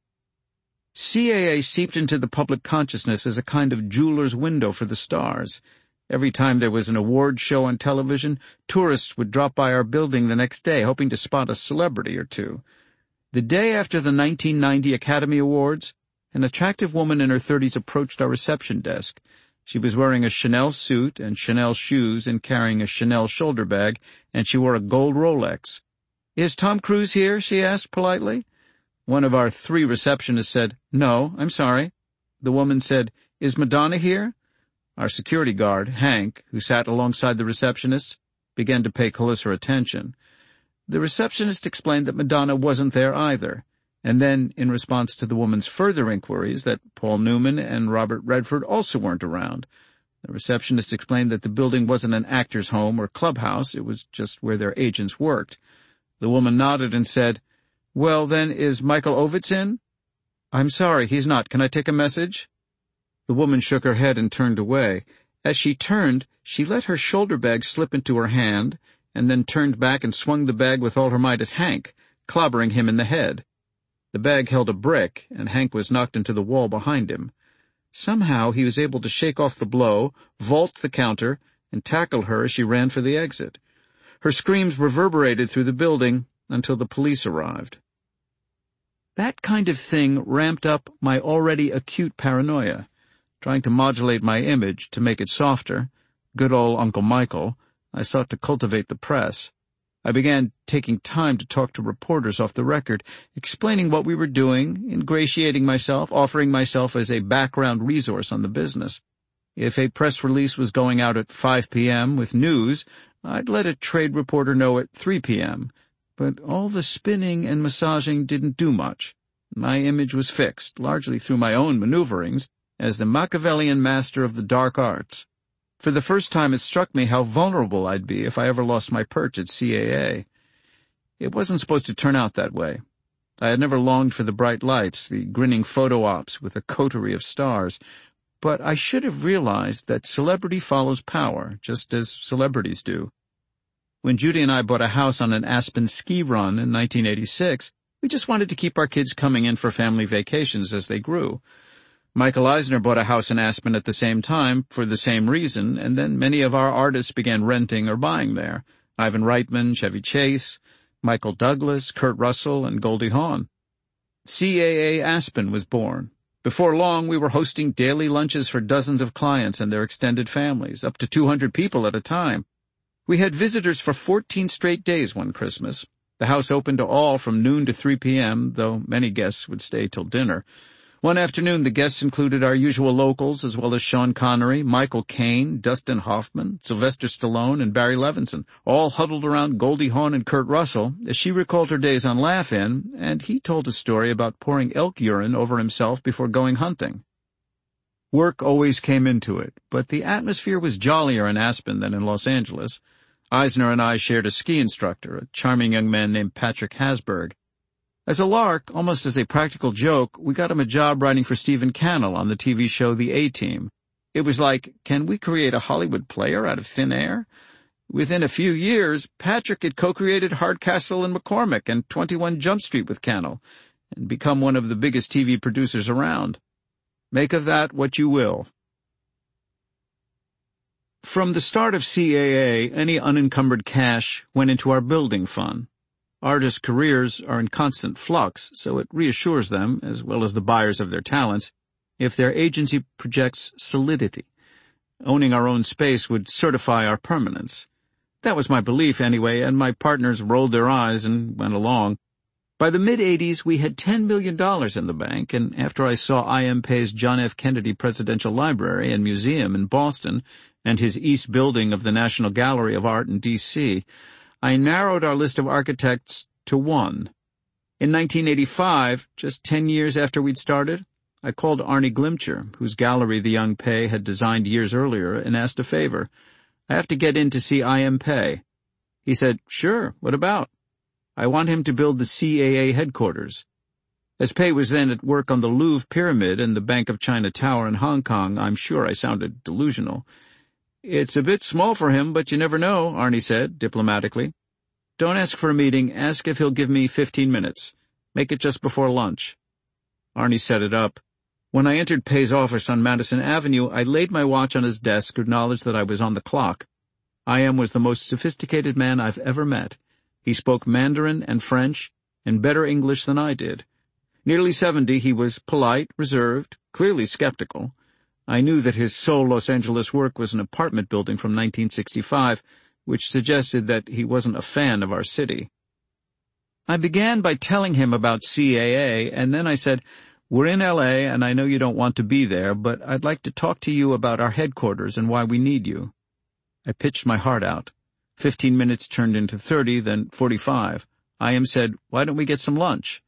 C A A seeped into the public consciousness as a kind of jeweler's window for the stars. Every time there was an award show on television, tourists would drop by our building the next day, hoping to spot a celebrity or two. The day after the nineteen ninety Academy Awards, an attractive woman in her thirties approached our reception desk. She was wearing a Chanel suit and Chanel shoes and carrying a Chanel shoulder bag, and she wore a gold Rolex. "Is Tom Cruise here?" she asked politely. One of our three receptionists said, "No, I'm sorry." The woman said, "Is Madonna here?" Our security guard, Hank, who sat alongside the receptionist, began to pay closer attention. The receptionist explained that Madonna wasn't there either. And then, in response to the woman's further inquiries, that Paul Newman and Robert Redford also weren't around. The receptionist explained that the building wasn't an actor's home or clubhouse, it was just where their agents worked. The woman nodded and said, "Well, then, is Michael Ovitz in?" "I'm sorry, he's not. Can I take a message?" The woman shook her head and turned away. As she turned, she let her shoulder bag slip into her hand, and then turned back and swung the bag with all her might at Hank, clobbering him in the head. The bag held a brick, and Hank was knocked into the wall behind him. Somehow he was able to shake off the blow, vault the counter, and tackle her as she ran for the exit. Her screams reverberated through the building until the police arrived. That kind of thing ramped up my already acute paranoia. Trying to modulate my image to make it softer, good old Uncle Michael, I sought to cultivate the press. I began taking time to talk to reporters off the record, explaining what we were doing, ingratiating myself, offering myself as a background resource on the business. If a press release was going out at five p.m. with news, I'd let a trade reporter know at three p.m., but all the spinning and massaging didn't do much. My image was fixed, largely through my own maneuverings, as the Machiavellian master of the dark arts. For the first time it struck me how vulnerable I'd be if I ever lost my perch at C A A. It wasn't supposed to turn out that way. I had never longed for the bright lights, the grinning photo ops with a coterie of stars, but I should have realized that celebrity follows power, just as celebrities do. When Judy and I bought a house on an Aspen ski run in nineteen eighty-six, we just wanted to keep our kids coming in for family vacations as they grew. Michael Eisner bought a house in Aspen at the same time for the same reason, and then many of our artists began renting or buying there. Ivan Reitman, Chevy Chase, Michael Douglas, Kurt Russell, and Goldie Hawn. C A A Aspen was born. Before long, we were hosting daily lunches for dozens of clients and their extended families, up to two hundred people at a time. We had visitors for fourteen straight days one Christmas. The house opened to all from noon to three p.m., though many guests would stay till dinner. One afternoon, the guests included our usual locals, as well as Sean Connery, Michael Caine, Dustin Hoffman, Sylvester Stallone, and Barry Levinson, all huddled around Goldie Hawn and Kurt Russell, as she recalled her days on Laugh-In, and he told a story about pouring elk urine over himself before going hunting. Work always came into it, but the atmosphere was jollier in Aspen than in Los Angeles. Eisner and I shared a ski instructor, a charming young man named Patrick Hasberg. As a lark, almost as a practical joke, we got him a job writing for Stephen Cannell on the T V show The A-Team. It was like, can we create a Hollywood player out of thin air? Within a few years, Patrick had co-created Hardcastle and McCormick and twenty-one Jump Street with Cannell, and become one of the biggest T V producers around. Make of that what you will. From the start of C A A, any unencumbered cash went into our building fund. Artists' careers are in constant flux, so it reassures them, as well as the buyers of their talents, if their agency projects solidity. Owning our own space would certify our permanence. That was my belief anyway, and my partners rolled their eyes and went along. By the mid-eighties, we had ten million dollars in the bank, and after I saw I M Pei's John F. Kennedy Presidential Library and Museum in Boston and his East Building of the National Gallery of Art in D C, I narrowed our list of architects to one. In nineteen eighty-five, just ten years after we'd started, I called Arnie Glimcher, whose gallery the young Pei had designed years earlier, and asked a favor. I have to get in to see I M Pei. He said, sure, what about? I want him to build the C A A headquarters. As Pei was then at work on the Louvre Pyramid and the Bank of China Tower in Hong Kong, I'm sure I sounded delusional. It's a bit small for him, but you never know, Arnie said, diplomatically. Don't ask for a meeting, ask if he'll give me fifteen minutes. Make it just before lunch. Arnie set it up. When I entered Pei's office on Madison Avenue, I laid my watch on his desk, acknowledged that I was on the clock. I M was the most sophisticated man I've ever met. He spoke Mandarin and French, and better English than I did. Nearly seventy, he was polite, reserved, clearly skeptical. I knew that his sole Los Angeles work was an apartment building from nineteen sixty-five, which suggested that he wasn't a fan of our city. I began by telling him about C A A, and then I said, we're in L A, and I know you don't want to be there, but I'd like to talk to you about our headquarters and why we need you. I pitched my heart out. Fifteen minutes turned into thirty, then forty-five. I M said, why don't we get some lunch?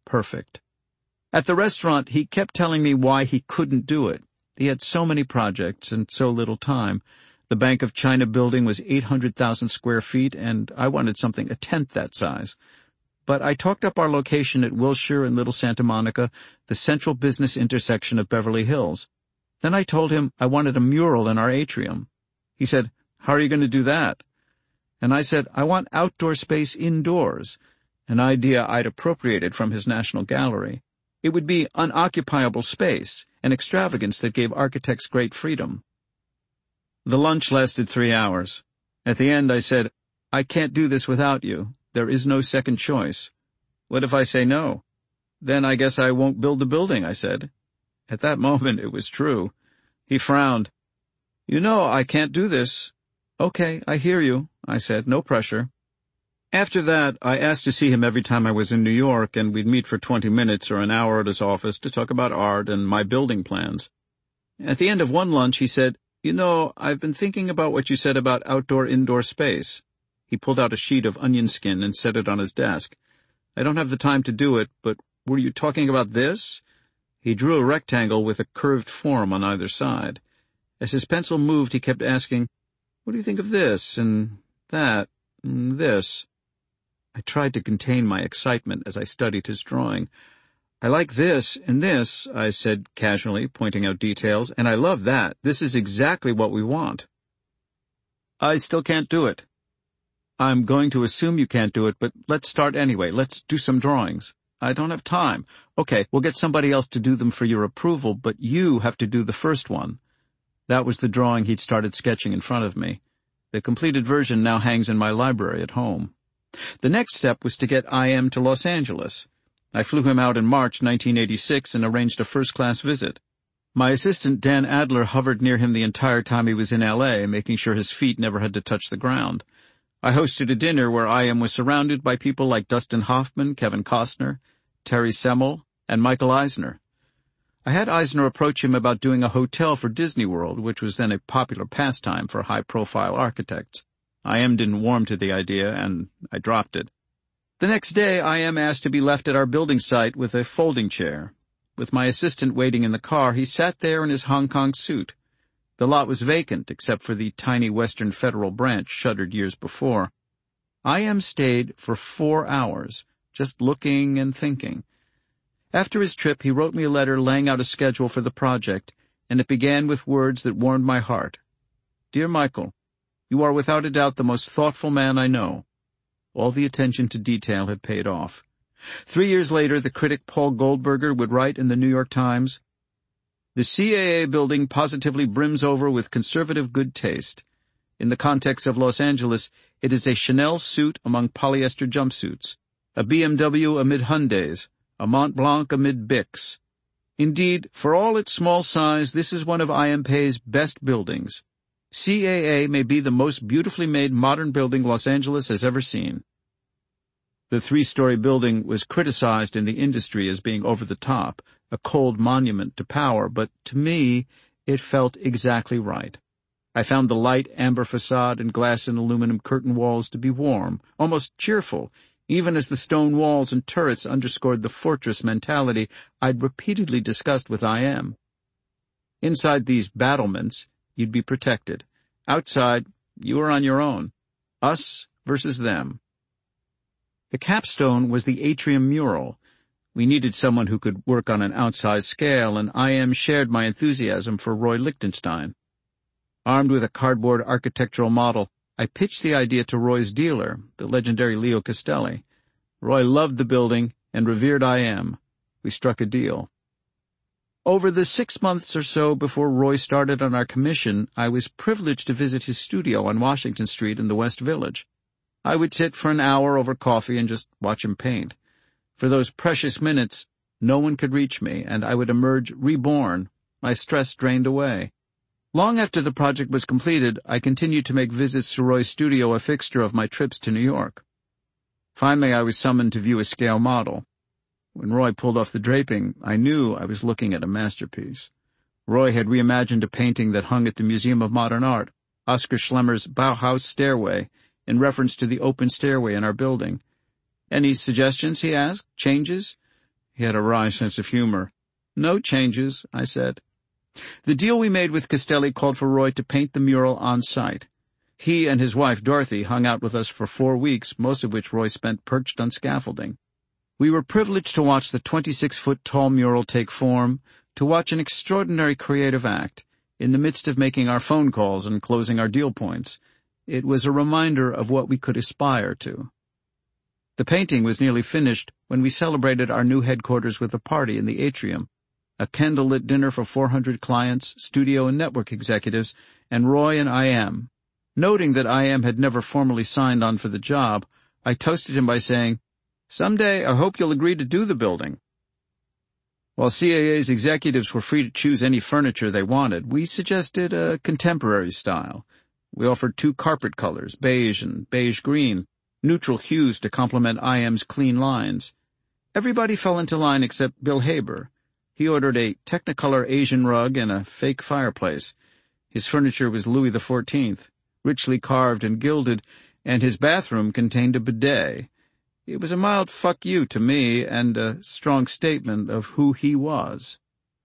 perfect. At the restaurant, he kept telling me why he couldn't do it. He had so many projects and so little time. The Bank of China building was eight hundred thousand square feet, and I wanted something a tenth that size. But I talked up our location at Wilshire and Little Santa Monica, the central business intersection of Beverly Hills. Then I told him I wanted a mural in our atrium. He said, "How are you going to do that?" And I said, "I want outdoor space indoors," an idea I'd appropriated from his National Gallery. It would be unoccupiable space, an extravagance that gave architects great freedom. The lunch lasted three hours. At the end I said, "I can't do this without you. There is no second choice." "What if I say no?" "Then I guess I won't build the building," I said. At that moment it was true. He frowned. "You know I can't do this." "Okay, I hear you," I said. "No pressure." After that, I asked to see him every time I was in New York, and we'd meet for twenty minutes or an hour at his office to talk about art and my building plans. At the end of one lunch, he said, "You know, I've been thinking about what you said about outdoor-indoor space." He pulled out a sheet of onion skin and set it on his desk. "I don't have the time to do it, but were you talking about this?" He drew a rectangle with a curved form on either side. As his pencil moved, he kept asking, "What do you think of this, and that, and this?" I tried to contain my excitement as I studied his drawing. "I like this and this," I said casually, pointing out details, "and I love that. This is exactly what we want." "I still can't do it." "I'm going to assume you can't do it, but let's start anyway. Let's do some drawings." "I don't have time." "Okay, we'll get somebody else to do them for your approval, but you have to do the first one." That was the drawing he'd started sketching in front of me. The completed version now hangs in my library at home. The next step was to get I M to Los Angeles. I flew him out in March nineteen eighty-six and arranged a first-class visit. My assistant Dan Adler hovered near him the entire time he was in L A, making sure his feet never had to touch the ground. I hosted a dinner where I M was surrounded by people like Dustin Hoffman, Kevin Costner, Terry Semel, and Michael Eisner. I had Eisner approach him about doing a hotel for Disney World, which was then a popular pastime for high-profile architects. I M didn't warm to the idea, and I dropped it. The next day, I M asked to be left at our building site with a folding chair. With my assistant waiting in the car, he sat there in his Hong Kong suit. The lot was vacant, except for the tiny Western Federal branch shuttered years before. I M stayed for four hours, just looking and thinking. After his trip, he wrote me a letter laying out a schedule for the project, and it began with words that warmed my heart. "Dear Michael, you are without a doubt the most thoughtful man I know." All the attention to detail had paid off. Three years later, the critic Paul Goldberger would write in the New York Times, "The C A A building positively brims over with conservative good taste. In the context of Los Angeles, it is a Chanel suit among polyester jumpsuits, a B M W amid Hyundais, a Mont Blanc amid Bics. Indeed, for all its small size, this is one of I M Pei's best buildings. C A A may be the most beautifully made modern building Los Angeles has ever seen." The three-story building was criticized in the industry as being over the top, a cold monument to power, but to me, it felt exactly right. I found the light amber facade and glass and aluminum curtain walls to be warm, almost cheerful, even as the stone walls and turrets underscored the fortress mentality I'd repeatedly discussed with I M. Inside these battlements, you'd be protected. Outside, you were on your own. Us versus them. The capstone was the atrium mural. We needed someone who could work on an outsized scale, and I M shared my enthusiasm for Roy Lichtenstein. Armed with a cardboard architectural model, I pitched the idea to Roy's dealer, the legendary Leo Castelli. Roy loved the building and revered I M. We struck a deal. Over the six months or so before Roy started on our commission, I was privileged to visit his studio on Washington Street in the West Village. I would sit for an hour over coffee and just watch him paint. For those precious minutes, no one could reach me, and I would emerge reborn, my stress drained away. Long after the project was completed, I continued to make visits to Roy's studio a fixture of my trips to New York. Finally, I was summoned to view a scale model. When Roy pulled off the draping, I knew I was looking at a masterpiece. Roy had reimagined a painting that hung at the Museum of Modern Art, Oskar Schlemmer's Bauhaus Stairway, in reference to the open stairway in our building. "Any suggestions?" he asked. "Changes?" He had a wry sense of humor. "No changes," I said. The deal we made with Castelli called for Roy to paint the mural on site. He and his wife, Dorothy, hung out with us for four weeks, most of which Roy spent perched on scaffolding. We were privileged to watch the twenty-six-foot tall mural take form, to watch an extraordinary creative act, in the midst of making our phone calls and closing our deal points. It was a reminder of what we could aspire to. The painting was nearly finished when we celebrated our new headquarters with a party in the atrium, a candlelit dinner for four hundred clients, studio and network executives, and Roy and I M. Noting that I M had never formally signed on for the job, I toasted him by saying, "Someday I hope you'll agree to do the building." While C A A's executives were free to choose any furniture they wanted, we suggested a contemporary style. We offered two carpet colors, beige and beige green, neutral hues to complement I M's clean lines. Everybody fell into line except Bill Haber. He ordered a Technicolor Asian rug and a fake fireplace. His furniture was Louis the Fourteenth, richly carved and gilded, and his bathroom contained a bidet. It was a mild fuck you to me and a strong statement of who he was.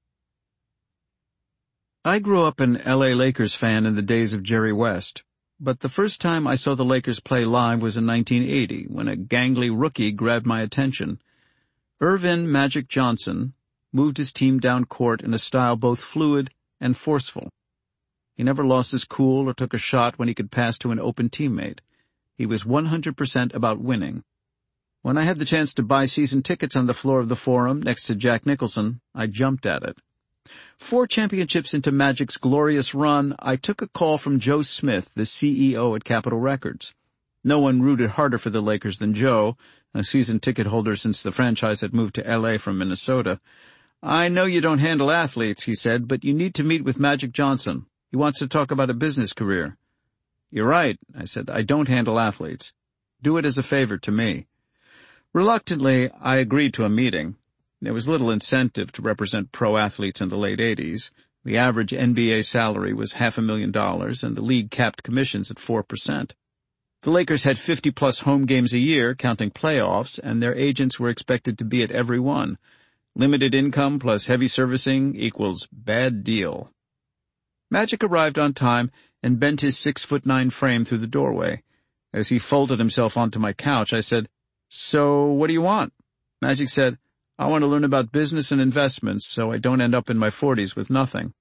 I grew up an L A Lakers fan in the days of Jerry West, but the first time I saw the Lakers play live was in nineteen eighty, when a gangly rookie grabbed my attention. Earvin Magic Johnson moved his team down court in a style both fluid and forceful. He never lost his cool or took a shot when he could pass to an open teammate. He was one hundred percent about winning. When I had the chance to buy season tickets on the floor of the Forum next to Jack Nicholson, I jumped at it. Four championships into Magic's glorious run, I took a call from Joe Smith, the C E O at Capitol Records. No one rooted harder for the Lakers than Joe, a season ticket holder since the franchise had moved to L A from Minnesota. "I know you don't handle athletes," he said, "but you need to meet with Magic Johnson. He wants to talk about a business career." "You're right," I said. "I don't handle athletes. Do it as a favor to me." Reluctantly, I agreed to a meeting. There was little incentive to represent pro athletes in the late eighties. The average N B A salary was half a million dollars, and the league capped commissions at four percent. The Lakers had fifty-plus home games a year, counting playoffs, and their agents were expected to be at every one. Limited income plus heavy servicing equals bad deal. Magic arrived on time and bent his six-foot-nine frame through the doorway. As he folded himself onto my couch, I said, "So, what do you want?" Magic said, "I want to learn about business and investments so I don't end up in my forties with nothing."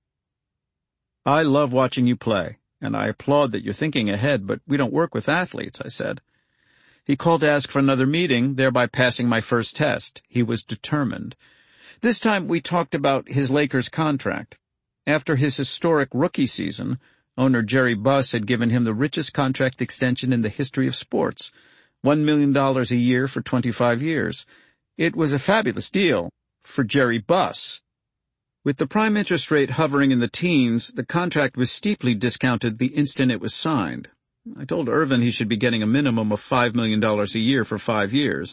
"I love watching you play, and I applaud that you're thinking ahead, but we don't work with athletes," I said. He called to ask for another meeting, thereby passing my first test. He was determined. This time we talked about his Lakers contract. After his historic rookie season, owner Jerry Buss had given him the richest contract extension in the history of sports, one million dollars a year for twenty-five years. It was a fabulous deal for Jerry Buss. With the prime interest rate hovering in the teens, the contract was steeply discounted the instant it was signed. I told Earvin he should be getting a minimum of five million dollars a year for five years.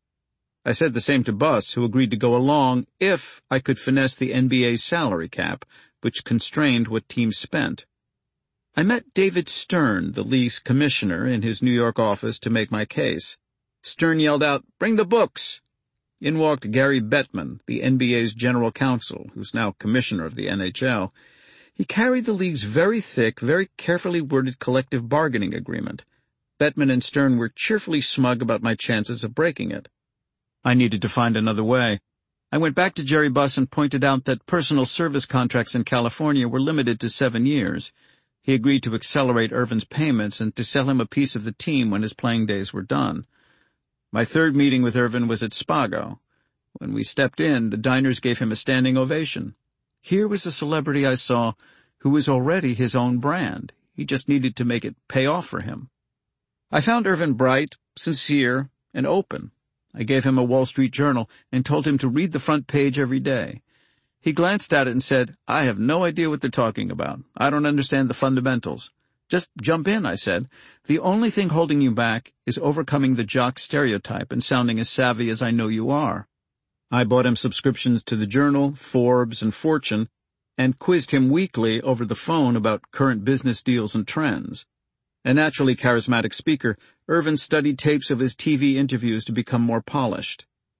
I said the same to Buss, who agreed to go along if I could finesse the N B A's salary cap, which constrained what teams spent. I met David Stern, the league's commissioner, in his New York office to make my case. Stern yelled out, "Bring the books!" In walked Gary Bettman, the N B A's general counsel, who's now commissioner of the N H L. He carried the league's very thick, very carefully worded collective bargaining agreement. Bettman and Stern were cheerfully smug about my chances of breaking it. I needed to find another way. I went back to Jerry Buss and pointed out that personal service contracts in California were limited to seven years. He agreed to accelerate Earvin's payments and to sell him a piece of the team when his playing days were done. My third meeting with Earvin was at Spago. When we stepped in, the diners gave him a standing ovation. Here was a celebrity I saw who was already his own brand. He just needed to make it pay off for him. I found Earvin bright, sincere, and open. I gave him a Wall Street Journal and told him to read the front page every day. He glanced at it and said, "I have no idea what they're talking about. I don't understand the fundamentals." "Just jump in," I said. "The only thing holding you back is overcoming the jock stereotype and sounding as savvy as I know you are." I bought him subscriptions to the Journal, Forbes, and Fortune, and quizzed him weekly over the phone about current business deals and trends. A naturally charismatic speaker, Earvin studied tapes of his T V interviews to become more polished.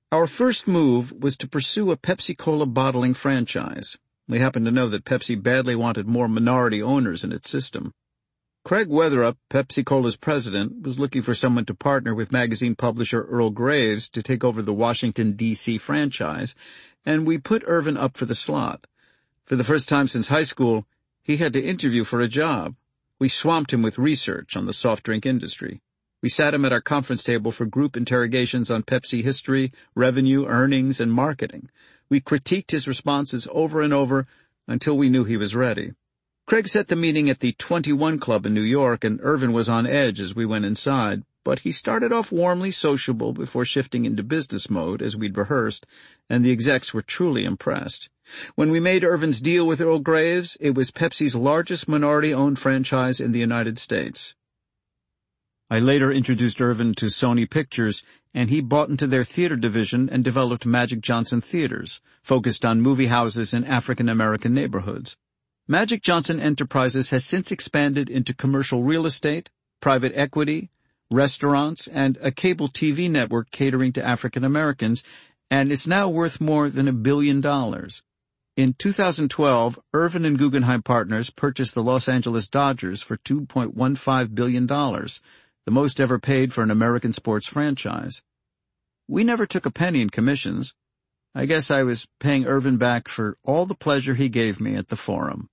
Our first move was to pursue a Pepsi-Cola bottling franchise. We happened to know that Pepsi badly wanted more minority owners in its system. Craig Weatherup, Pepsi-Cola's president, was looking for someone to partner with magazine publisher Earl Graves to take over the Washington, D C franchise, and we put Irvin up for the slot. For the first time since high school, he had to interview for a job. We swamped him with research on the soft drink industry. We sat him at our conference table for group interrogations on Pepsi history, revenue, earnings, and marketing. We critiqued his responses over and over until we knew he was ready. Craig set the meeting at the twenty-one Club in New York, and Irvin was on edge as we went inside, but he started off warmly sociable before shifting into business mode as we'd rehearsed, and the execs were truly impressed. When we made Irvin's deal with Earl Graves, it was Pepsi's largest minority-owned franchise in the United States. I later introduced Irvin to Sony Pictures, and he bought into their theater division and developed Magic Johnson Theaters, focused on movie houses in African-American neighborhoods. Magic Johnson Enterprises has since expanded into commercial real estate, private equity, restaurants, and a cable T V network catering to African Americans, and it's now worth more than a billion dollars. In two thousand twelve, Irvin and Guggenheim Partners purchased the Los Angeles Dodgers for two point one five billion dollars, the most ever paid for an American sports franchise. We never took a penny in commissions. I guess I was paying Irvin back for all the pleasure he gave me at the Forum.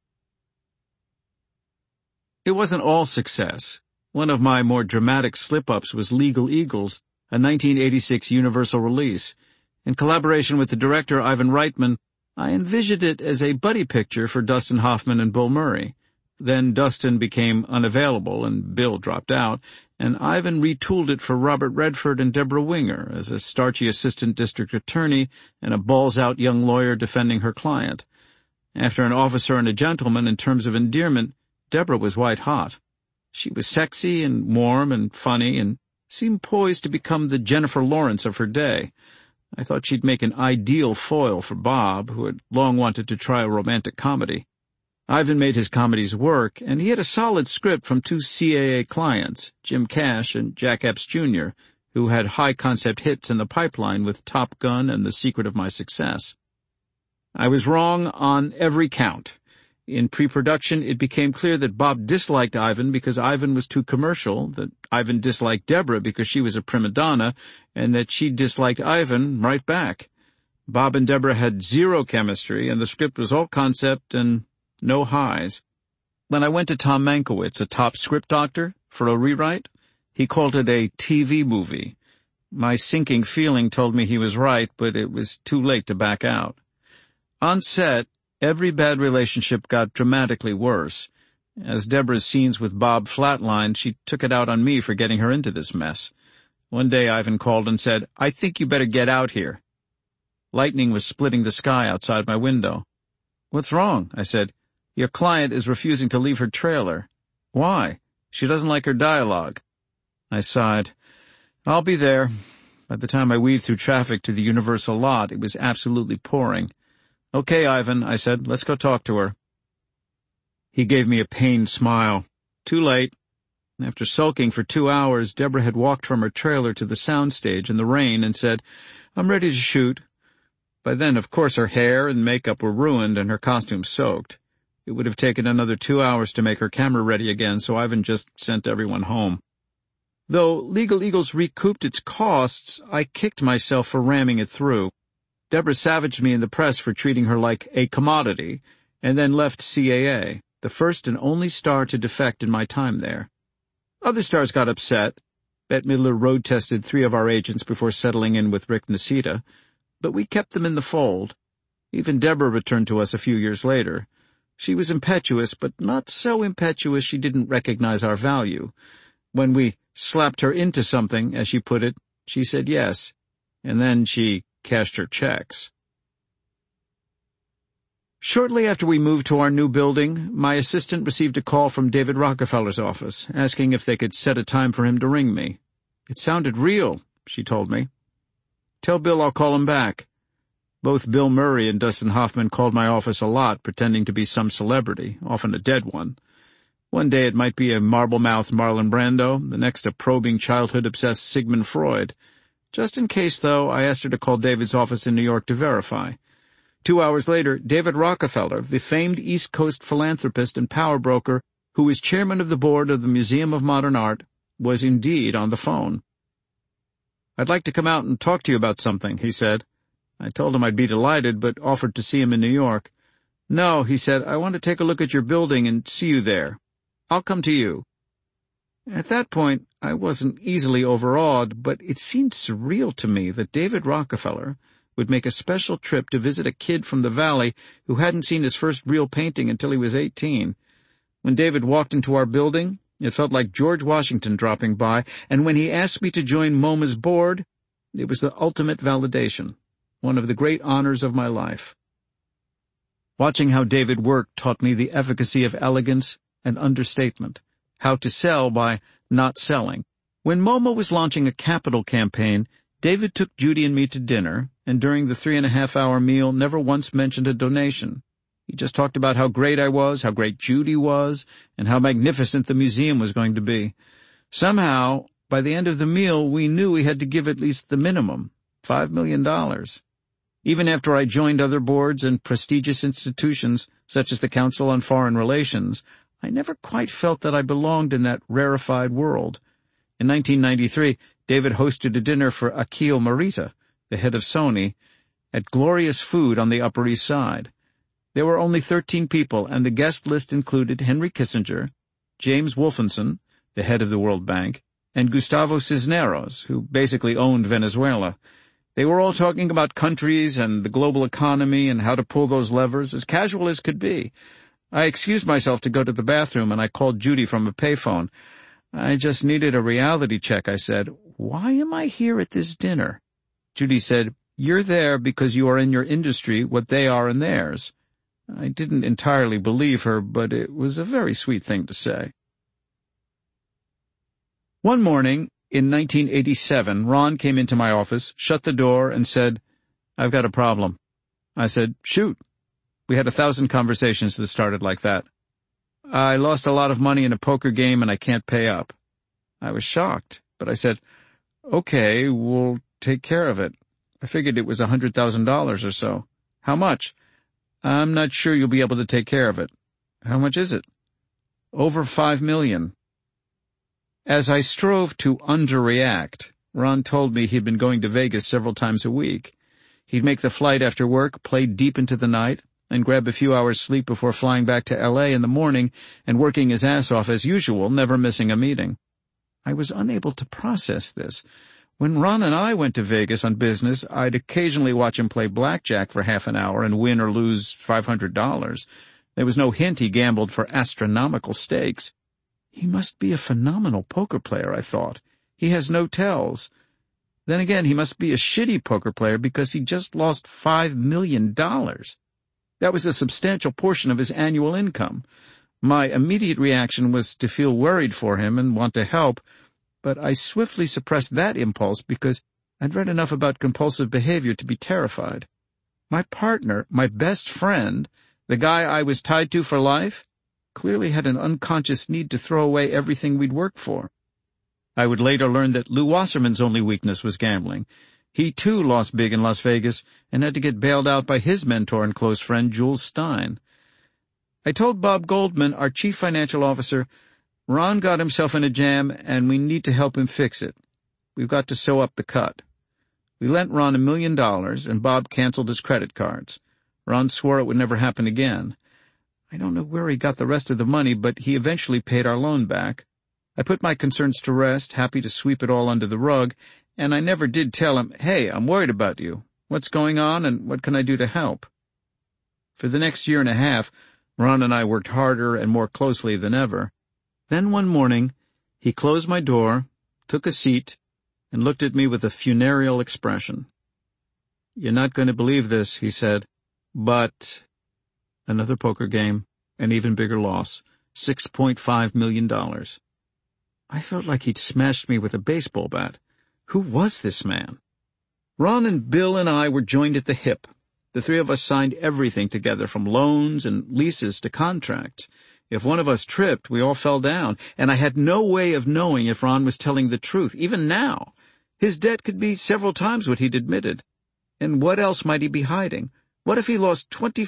It wasn't all success. One of my more dramatic slip-ups was Legal Eagles, a nineteen eighty-six Universal release. In collaboration with the director Ivan Reitman, I envisioned it as a buddy picture for Dustin Hoffman and Bill Murray. Then Dustin became unavailable and Bill dropped out, and Ivan retooled it for Robert Redford and Deborah Winger as a starchy assistant district attorney and a balls-out young lawyer defending her client. After an officer and a gentleman in terms of endearment, Deborah was white-hot. She was sexy and warm and funny and seemed poised to become the Jennifer Lawrence of her day. I thought she'd make an ideal foil for Bob, who had long wanted to try a romantic comedy. Ivan made his comedies work, and he had a solid script from two C A A clients, Jim Cash and Jack Epps Junior, who had high-concept hits in the pipeline with Top Gun and The Secret of My Success. I was wrong on every count. In pre-production, it became clear that Bob disliked Ivan because Ivan was too commercial, that Ivan disliked Deborah because she was a prima donna, and that she disliked Ivan right back. Bob and Deborah had zero chemistry, and the script was all concept and no highs. When I went to Tom Mankiewicz, a top script doctor, for a rewrite, he called it a T V movie. My sinking feeling told me he was right, but it was too late to back out. On set, every bad relationship got dramatically worse. As Deborah's scenes with Bob flatlined, she took it out on me for getting her into this mess. One day Ivan called and said, "I think you better get out here." Lightning was splitting the sky outside my window. "What's wrong?" I said. "Your client is refusing to leave her trailer." "Why?" "She doesn't like her dialogue." I sighed. "I'll be there." By the time I weaved through traffic to the Universal lot, it was absolutely pouring. "Okay, Ivan," I said, "let's go talk to her." He gave me a pained smile. Too late. After sulking for two hours, Deborah had walked from her trailer to the soundstage in the rain and said, "I'm ready to shoot." By then, of course, her hair and makeup were ruined and her costume soaked. It would have taken another two hours to make her camera ready again, so Ivan just sent everyone home. Though Legal Eagles recouped its costs, I kicked myself for ramming it through. Deborah savaged me in the press for treating her like a commodity, and then left C A A, the first and only star to defect in my time there. Other stars got upset. Bette Midler road-tested three of our agents before settling in with Rick Nocita, but we kept them in the fold. Even Deborah returned to us a few years later. She was impetuous, but not so impetuous she didn't recognize our value. When we slapped her into something, as she put it, she said yes, and then she cashed her checks. Shortly after we moved to our new building, my assistant received a call from David Rockefeller's office, asking if they could set a time for him to ring me. It sounded real, she told me. "Tell Bill I'll call him back." Both Bill Murray and Dustin Hoffman called my office a lot, pretending to be some celebrity, often a dead one. One day it might be a marble-mouthed Marlon Brando, the next a probing childhood-obsessed Sigmund Freud. Just in case, though, I asked her to call David's office in New York to verify. Two hours later, David Rockefeller, the famed East Coast philanthropist and power broker who is chairman of the board of the Museum of Modern Art, was indeed on the phone. "I'd like to come out and talk to you about something," he said. I told him I'd be delighted, but offered to see him in New York. "No," he said, "I want to take a look at your building and see you there. I'll come to you." At that point, I wasn't easily overawed, but it seemed surreal to me that David Rockefeller would make a special trip to visit a kid from the Valley who hadn't seen his first real painting until he was eighteen. When David walked into our building, it felt like George Washington dropping by, and when he asked me to join MoMA's board, it was the ultimate validation, one of the great honors of my life. Watching how David worked taught me the efficacy of elegance and understatement, how to sell by not selling. When MoMA was launching a capital campaign, David took Judy and me to dinner, and during the three-and-a-half-hour meal never once mentioned a donation. He just talked about how great I was, how great Judy was, and how magnificent the museum was going to be. Somehow, by the end of the meal, we knew we had to give at least the minimum, five million dollars. Even after I joined other boards and prestigious institutions, such as the Council on Foreign Relations, I never quite felt that I belonged in that rarefied world. In nineteen ninety-three, David hosted a dinner for Akio Morita, the head of Sony, at Glorious Food on the Upper East Side. There were only thirteen people, and the guest list included Henry Kissinger, James Wolfenson, the head of the World Bank, and Gustavo Cisneros, who basically owned Venezuela. They were all talking about countries and the global economy and how to pull those levers, as casual as could be. I excused myself to go to the bathroom, and I called Judy from a payphone. "I just needed a reality check," I said. "Why am I here at this dinner?" Judy said, "You're there because you are in your industry what they are in theirs." I didn't entirely believe her, but it was a very sweet thing to say. One morning, in nineteen eighty-seven, Ron came into my office, shut the door, and said, "I've got a problem." I said, "Shoot." We had a thousand conversations that started like that. "I lost a lot of money in a poker game and I can't pay up." I was shocked, but I said, "Okay, we'll take care of it." I figured it was a hundred thousand dollars or so. "How much?" "I'm not sure you'll be able to take care of it." "How much is it?" "Over five million." As I strove to underreact, Ron told me he'd been going to Vegas several times a week. He'd make the flight after work, play deep into the night, and grab a few hours sleep before flying back to L A in the morning and working his ass off as usual, never missing a meeting. I was unable to process this. When Ron and I went to Vegas on business, I'd occasionally watch him play blackjack for half an hour and win or lose five hundred dollars. There was no hint he gambled for astronomical stakes. He must be a phenomenal poker player, I thought. He has no tells. Then again, he must be a shitty poker player because he just lost five million dollars. That was a substantial portion of his annual income. My immediate reaction was to feel worried for him and want to help, but I swiftly suppressed that impulse because I'd read enough about compulsive behavior to be terrified. My partner, my best friend, the guy I was tied to for life, clearly had an unconscious need to throw away everything we'd worked for. I would later learn that Lou Wasserman's only weakness was gambling. He, too, lost big in Las Vegas and had to get bailed out by his mentor and close friend, Jules Stein. I told Bob Goldman, our chief financial officer, "Ron got himself in a jam, and we need to help him fix it. We've got to sew up the cut." We lent Ron a million dollars, and Bob canceled his credit cards. Ron swore it would never happen again. I don't know where he got the rest of the money, but he eventually paid our loan back. I put my concerns to rest, happy to sweep it all under the rug, and I never did tell him, "Hey, I'm worried about you. What's going on, and what can I do to help?" For the next year and a half, Ron and I worked harder and more closely than ever. Then one morning, he closed my door, took a seat, and looked at me with a funereal expression. "You're not going to believe this," he said, "but—" Another poker game, an even bigger loss, six point five million dollars. I felt like he'd smashed me with a baseball bat. Who was this man? Ron and Bill and I were joined at the hip. The three of us signed everything together, from loans and leases to contracts. If one of us tripped, we all fell down, and I had no way of knowing if Ron was telling the truth, even now. His debt could be several times what he'd admitted. And what else might he be hiding? What if he lost twenty